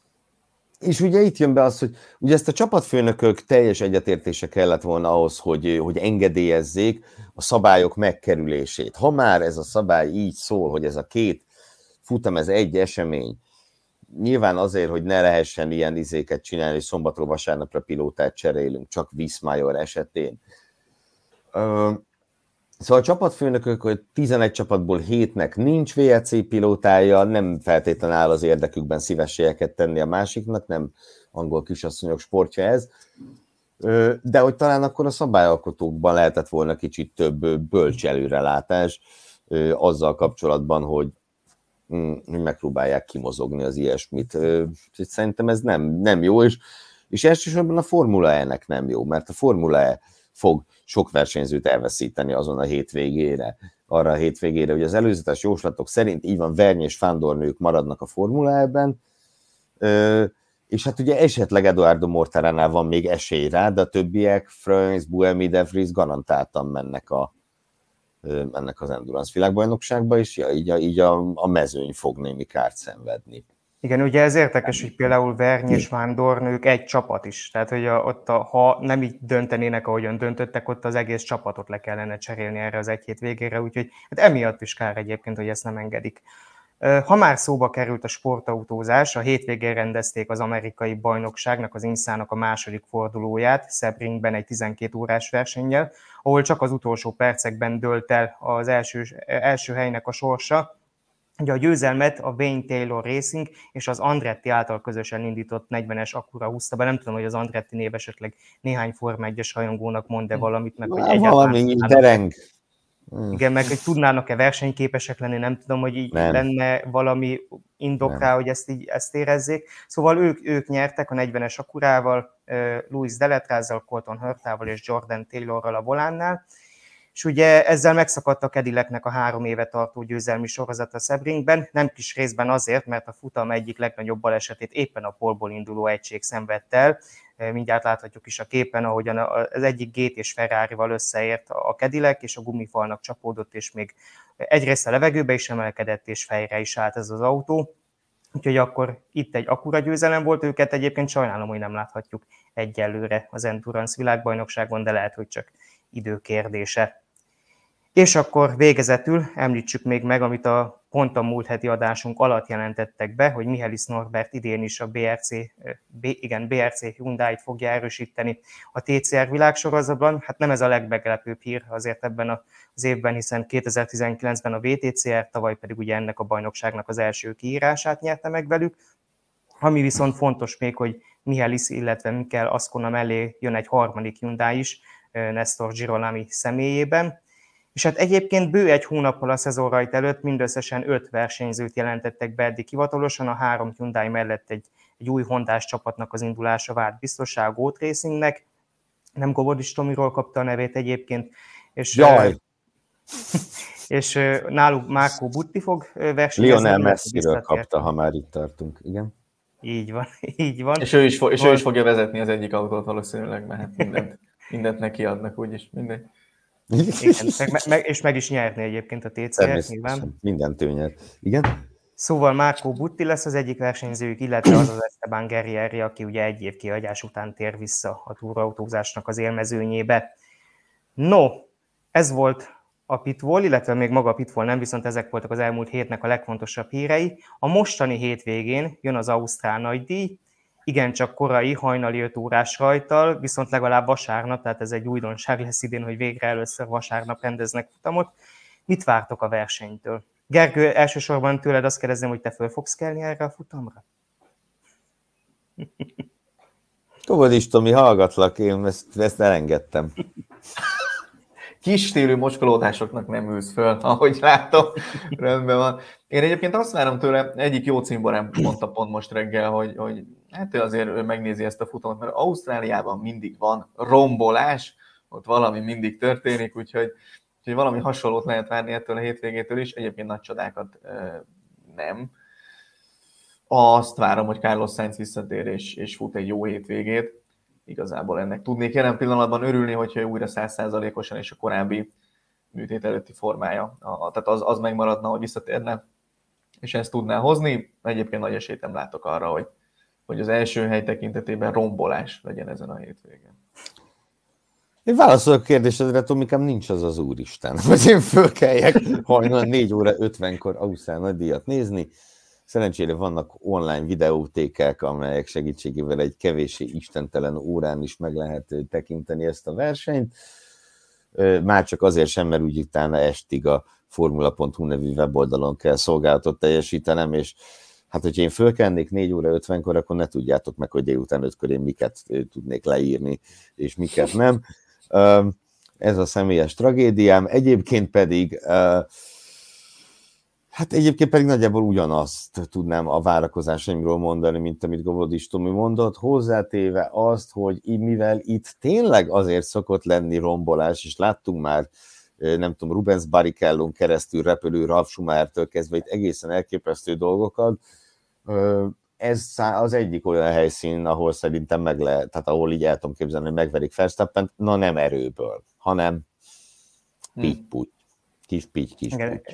És ugye itt jön be az, hogy ugye ezt a csapatfőnökök teljes egyetértése kellett volna ahhoz, hogy, hogy engedélyezzék a szabályok megkerülését. Ha már ez a szabály így szól, hogy ez a két futam, ez egy esemény, nyilván azért, hogy ne lehessen ilyen izéket csinálni, hogy szombatról vasárnapra pilótát cserélünk, csak Viszmajor esetén. Szóval a csapatfőnökök, hogy tizenegy csapatból hétnek nincs vé e cé pilótája, nem feltétlenül áll az érdekükben szívességeket tenni a másiknak, nem angol kisasszonyok sportja ez. De hogy talán akkor a szabályalkotókban lehetett volna kicsit több bölcs előrelátás azzal kapcsolatban, hogy megpróbálják kimozogni az ilyesmit. Szerintem ez nem, nem jó, és, és elsősorban a Formula E-nek nem jó, mert a Formula E fog sok versenyzőt elveszíteni azon a hétvégére, arra a hétvégére, hogy az előzetes jóslatok szerint így van, Vergne és Fandor nők maradnak a Formula E-ben, és hát ugye esetleg Edoardo Mortaránál van még esély rá, de a többiek, Freunz, Buemi, De Vries garantáltan mennek, a, mennek az Endurance világbajnokságba, és ja, így, a, így a, a mezőny fog némi kárt szenvedni. Igen, ugye ez érdekes, hogy például Vergne és Fandor nők egy csapat is. Tehát, hogy a, ott a, ha nem így döntenének, ahogyan döntöttek, ott az egész csapatot le kellene cserélni erre az egy hét végére, úgyhogy hát emiatt is kár egyébként, hogy ezt nem engedik. Ha már szóba került a sportautózás, a hétvégén rendezték az amerikai bajnokságnak, az IMSA-nak a második fordulóját, Sebringben egy tizenkét órás versennyel, ahol csak az utolsó percekben dőlt el az első, első helynek a sorsa. Ugye a győzelmet a Wayne Taylor Racing és az Andretti által közösen indított negyvenes Acura húzta be. Nem tudom, hogy az Andretti név esetleg néhány Forma egyes rajongónak mond-e valamit, meg hogy egyáltalán... Valami dereng. Igen, meg hogy tudnának-e versenyképesek lenni, nem tudom, hogy így nem. lenne valami indok nem. rá, hogy ezt, így, ezt érezzék. Szóval ők, ők nyertek a negyvenes Acurával, Louis Deletrázzal, Colton Hurtával és Jordan Taylorral a volánnál, és ugye ezzel megszakadt a Cadillacnek a három éve tartó győzelmi sorozata Sebringben, nem kis részben azért, mert a futam egyik legnagyobb balesetét éppen a pole-ból induló egység szenvedte el. Mindjárt láthatjuk is a képen, ahogyan az egyik gé té és Ferrarival összeért a Cadillac, és a gumifalnak csapódott, és még egyrészt a levegőbe is emelkedett, és fejre is állt ez az autó. Úgyhogy akkor itt egy Acura győzelem volt, őket egyébként sajnálom, hogy nem láthatjuk egyelőre az Endurance világbajnokságon, de lehet, hogy csak idő kérdése. És akkor végezetül említsük még meg, amit a pont a múlt heti adásunk alatt jelentettek be, hogy Michelis Norbert idén is a bé er cé, B, igen, bé er cé Hyundai-t fogja erősíteni a té cé er világsorozatban. Hát nem ez a legmeglepőbb hír azért ebben az évben, hiszen kétezer-tizenkilencben a vé té cé er, tavaly pedig ugye ennek a bajnokságnak az első kiírását nyerte meg velük. Ami viszont fontos még, hogy Michelis, illetve Mikel Ascona mellé jön egy harmadik Hyundai is, Nestor Girolami személyében. És hát egyébként bő egy hónappal a szezonrajt előtt mindösszesen öt versenyzőt jelentettek be eddig hivatalosan, a három Hyundai mellett egy, egy új hondás csapatnak az indulása várt biztossá, a Goat Racingnek, nem Gobodis Tomiról kapta a nevét egyébként, és, Jaj. és náluk Marco Butti fog versenyezni. Lionel Messiről kapta, ha már itt tartunk, igen. Így van, így van. És ő is, fog, és ő is fogja vezetni az egyik autót valószínűleg, mert hát mindent, mindent neki adnak úgyis, mindegy. Igen, meg, meg, és meg is nyerni egyébként a té cé er-t nyilván. Mindent ő nyert. Igen? Szóval Marco Butti lesz az egyik versenyzőjük, illetve az az Esteban Guerrieri, aki ugye egy év kihagyás után tér vissza a túrautózásnak az élmezőnyébe. No, ez volt a Pitwall, illetve még maga a Pitwall nem, viszont ezek voltak az elmúlt hétnek a legfontosabb hírei. A mostani hétvégén jön az Ausztrál nagydíj, igencsak korai, hajnali öt órás rajttal, viszont legalább vasárnap, tehát ez egy újdonság lesz idén, hogy végre először vasárnap rendeznek futamot. Mit vártok a versenytől? Gergő, elsősorban tőled azt kérdezném, hogy te föl fogsz kelni erre a futamra? Tudod is, Tomi, hallgatlak, én ezt, ezt elengedtem. Kis stílű mocskolódásoknak nem ülsz föl, ahogy látom. Rendben van. Én egyébként azt várom tőle, egyik jó cimborám mondta pont most reggel, hogy, hogy hát ő azért ő megnézi ezt a futamot, mert Ausztráliában mindig van rombolás, ott valami mindig történik, úgyhogy, úgyhogy valami hasonlót lehet várni ettől a hétvégétől is, egyébként nagy csodákat nem. Azt várom, hogy Carlos Sainz visszatér és, és fut egy jó hétvégét. Igazából ennek tudnék jelen pillanatban örülni, hogyha újra száz százalékosan és a korábbi műtét előtti formája, a, tehát az, az megmaradna, hogy visszatérne, és ezt tudná hozni. Egyébként nagy esélyt nem látok arra, hogy, hogy az első hely tekintetében rombolás legyen ezen a hétvégén. Én válaszolok a kérdésedre, Tomikám, nincs az az úristen, hogy én fölkeljek hajnal négy óra ötvenkor Ausztrál nagydíjat nézni. Szerencsére vannak online videótékák, amelyek segítségével egy kevéssé istentelen órán is meg lehet tekinteni ezt a versenyt. Már csak azért sem, mert úgy utána estig a formula pont hu nevű weboldalon kell szolgálatot teljesítenem, és Hát, hogyha én fölkennék négy óra ötvenkor, akkor ne tudjátok meg, hogy délután ötkor én miket tudnék leírni, és miket nem. Ez a személyes tragédiám. Egyébként pedig Hát egyébként pedig nagyjából ugyanazt tudnám a várakozásaimról mondani, mint amit Gobodis Tomi mondott, hozzátéve azt, hogy mivel itt tényleg azért szokott lenni rombolás, és láttunk már, nem tudom, Rubens Barricellón keresztül repülő Ralf Schumachertől kezdve itt egészen elképesztő dolgokat, ez az egyik olyan helyszín, ahol szerintem meg lehet, tehát ahol így el tudom képzelni, hogy megverik Verstappent, na nem erőből, hanem pitty-putty, kis pitty, kis putty.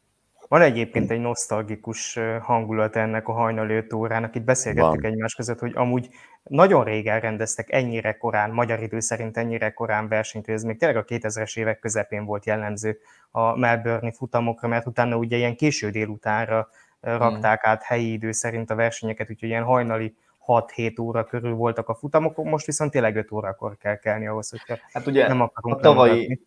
Van egyébként egy nosztalgikus hangulat ennek a hajnali öt órának. Itt beszélgettük Van. egymás között, hogy amúgy nagyon rég elrendeztek ennyire korán, magyar idő szerint ennyire korán versenyt, hogy ez még tényleg a kétezres évek közepén volt jellemző a Melbourne-i futamokra, mert utána ugye ilyen késő délutánra rakták át helyi idő szerint a versenyeket, úgyhogy ilyen hajnali hat-hét óra körül voltak a futamok, most viszont tényleg öt órakor kell kelni ahhoz, hogyha hát ugye nem akarunk a tavalyi,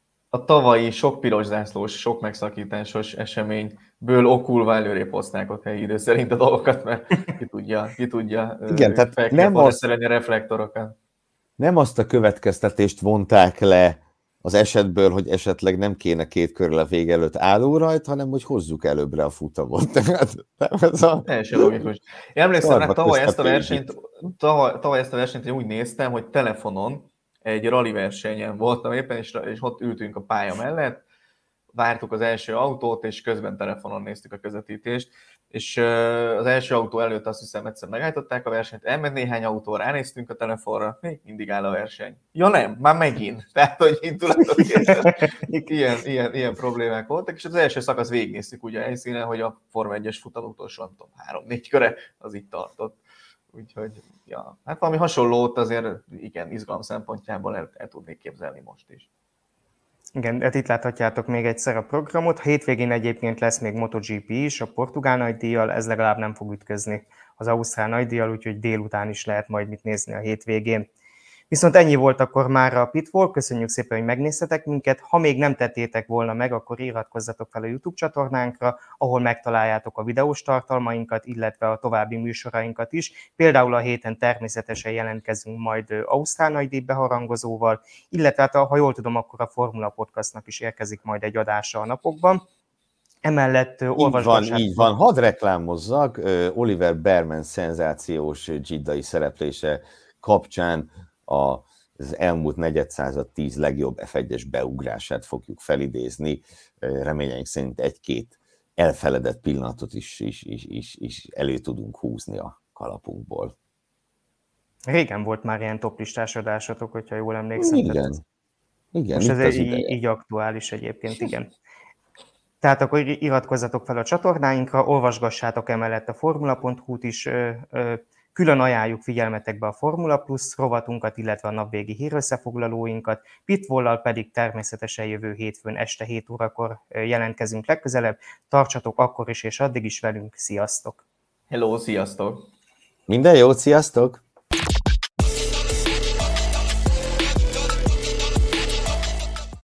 a tavalyi sok piros zászlós, sok megszakításos eseményből okulva előrébb hozták ott helyi idő szerint a dolgokat, mert ki tudja, ki tudja Igen, tehát fel nem kell szerelni a reflektorokat. Nem azt a következtetést vonták le az esetből, hogy esetleg nem kéne két körül a vége előtt álló rajt, hanem hogy hozzuk előbbre a futamot. Tehát ez a... Teljesen logikus. Én emlékszem, hogy tavaly ezt a versenyt, tavaly, tavaly ezt a versenyt én úgy néztem, hogy telefonon egy rally versenyen voltam éppen, és, és ott ültünk a pálya mellett, vártuk az első autót, és közben telefonon néztük a közvetítést, és az első autó előtt azt hiszem egyszer megállították a versenyt, elment néhány autó, ránéztünk a telefonra, még mindig áll a verseny. Ja nem, már megint. Tehát, hogy indulatok ilyen, ilyen, ilyen problémák voltak, és az első szakasz végignéztük ugye a helyszínen, hogy a Forma egyes futam utolsó, nem tudom, három-négy köre, az itt tartott. Úgyhogy, ja, hát valami hasonlót azért igen, izgalom szempontjából el, el tudnék képzelni most is. Igen, hát itt láthatjátok még egyszer a programot. Hétvégén egyébként lesz még MotoGP is, a portugál nagydíjjal, ez legalább nem fog ütközni az ausztrál nagydíjjal, úgyhogy délután is lehet majd mit nézni a hétvégén. Viszont ennyi volt akkor már a Pitfall, köszönjük szépen, hogy megnéztetek minket. Ha még nem tettétek volna meg, akkor iratkozzatok fel a YouTube csatornánkra, ahol megtaláljátok a videós tartalmainkat, illetve a további műsorainkat is. Például a héten természetesen jelentkezünk majd ausztrál nagydíj beharangozóval, illetve hát, ha jól tudom, akkor a Formula Podcastnak is érkezik majd egy adása a napokban. Emellett olvasgassák... Így van, így van. Hadd reklámozzak, Oliver Bearman szenzációs dzsiddai szereplése kapcsán az elmúlt negyedszázad tíz legjobb ef egyes beugrását fogjuk felidézni. Reményeink szerint egy-két elfeledett pillanatot is, is, is, is, is elő tudunk húzni a kalapunkból. Régen volt már ilyen toplistás adásatok, hogyha jól emlékszem. Igen. Igen, most ez így, így aktuális egyébként, igen. Tehát akkor iratkozzatok fel a csatornáinkra, olvasgassátok emellett a formula pont hu-t is, külön ajánljuk figyelmetekbe a Formula Plus rovatunkat, illetve a napvégi hírösszefoglalóinkat, Pitfall-lal pedig természetesen jövő hétfőn este hét órakor jelentkezünk legközelebb. Tartsatok akkor is, és addig is velünk, sziasztok! Hello, sziasztok! Minden jót, sziasztok!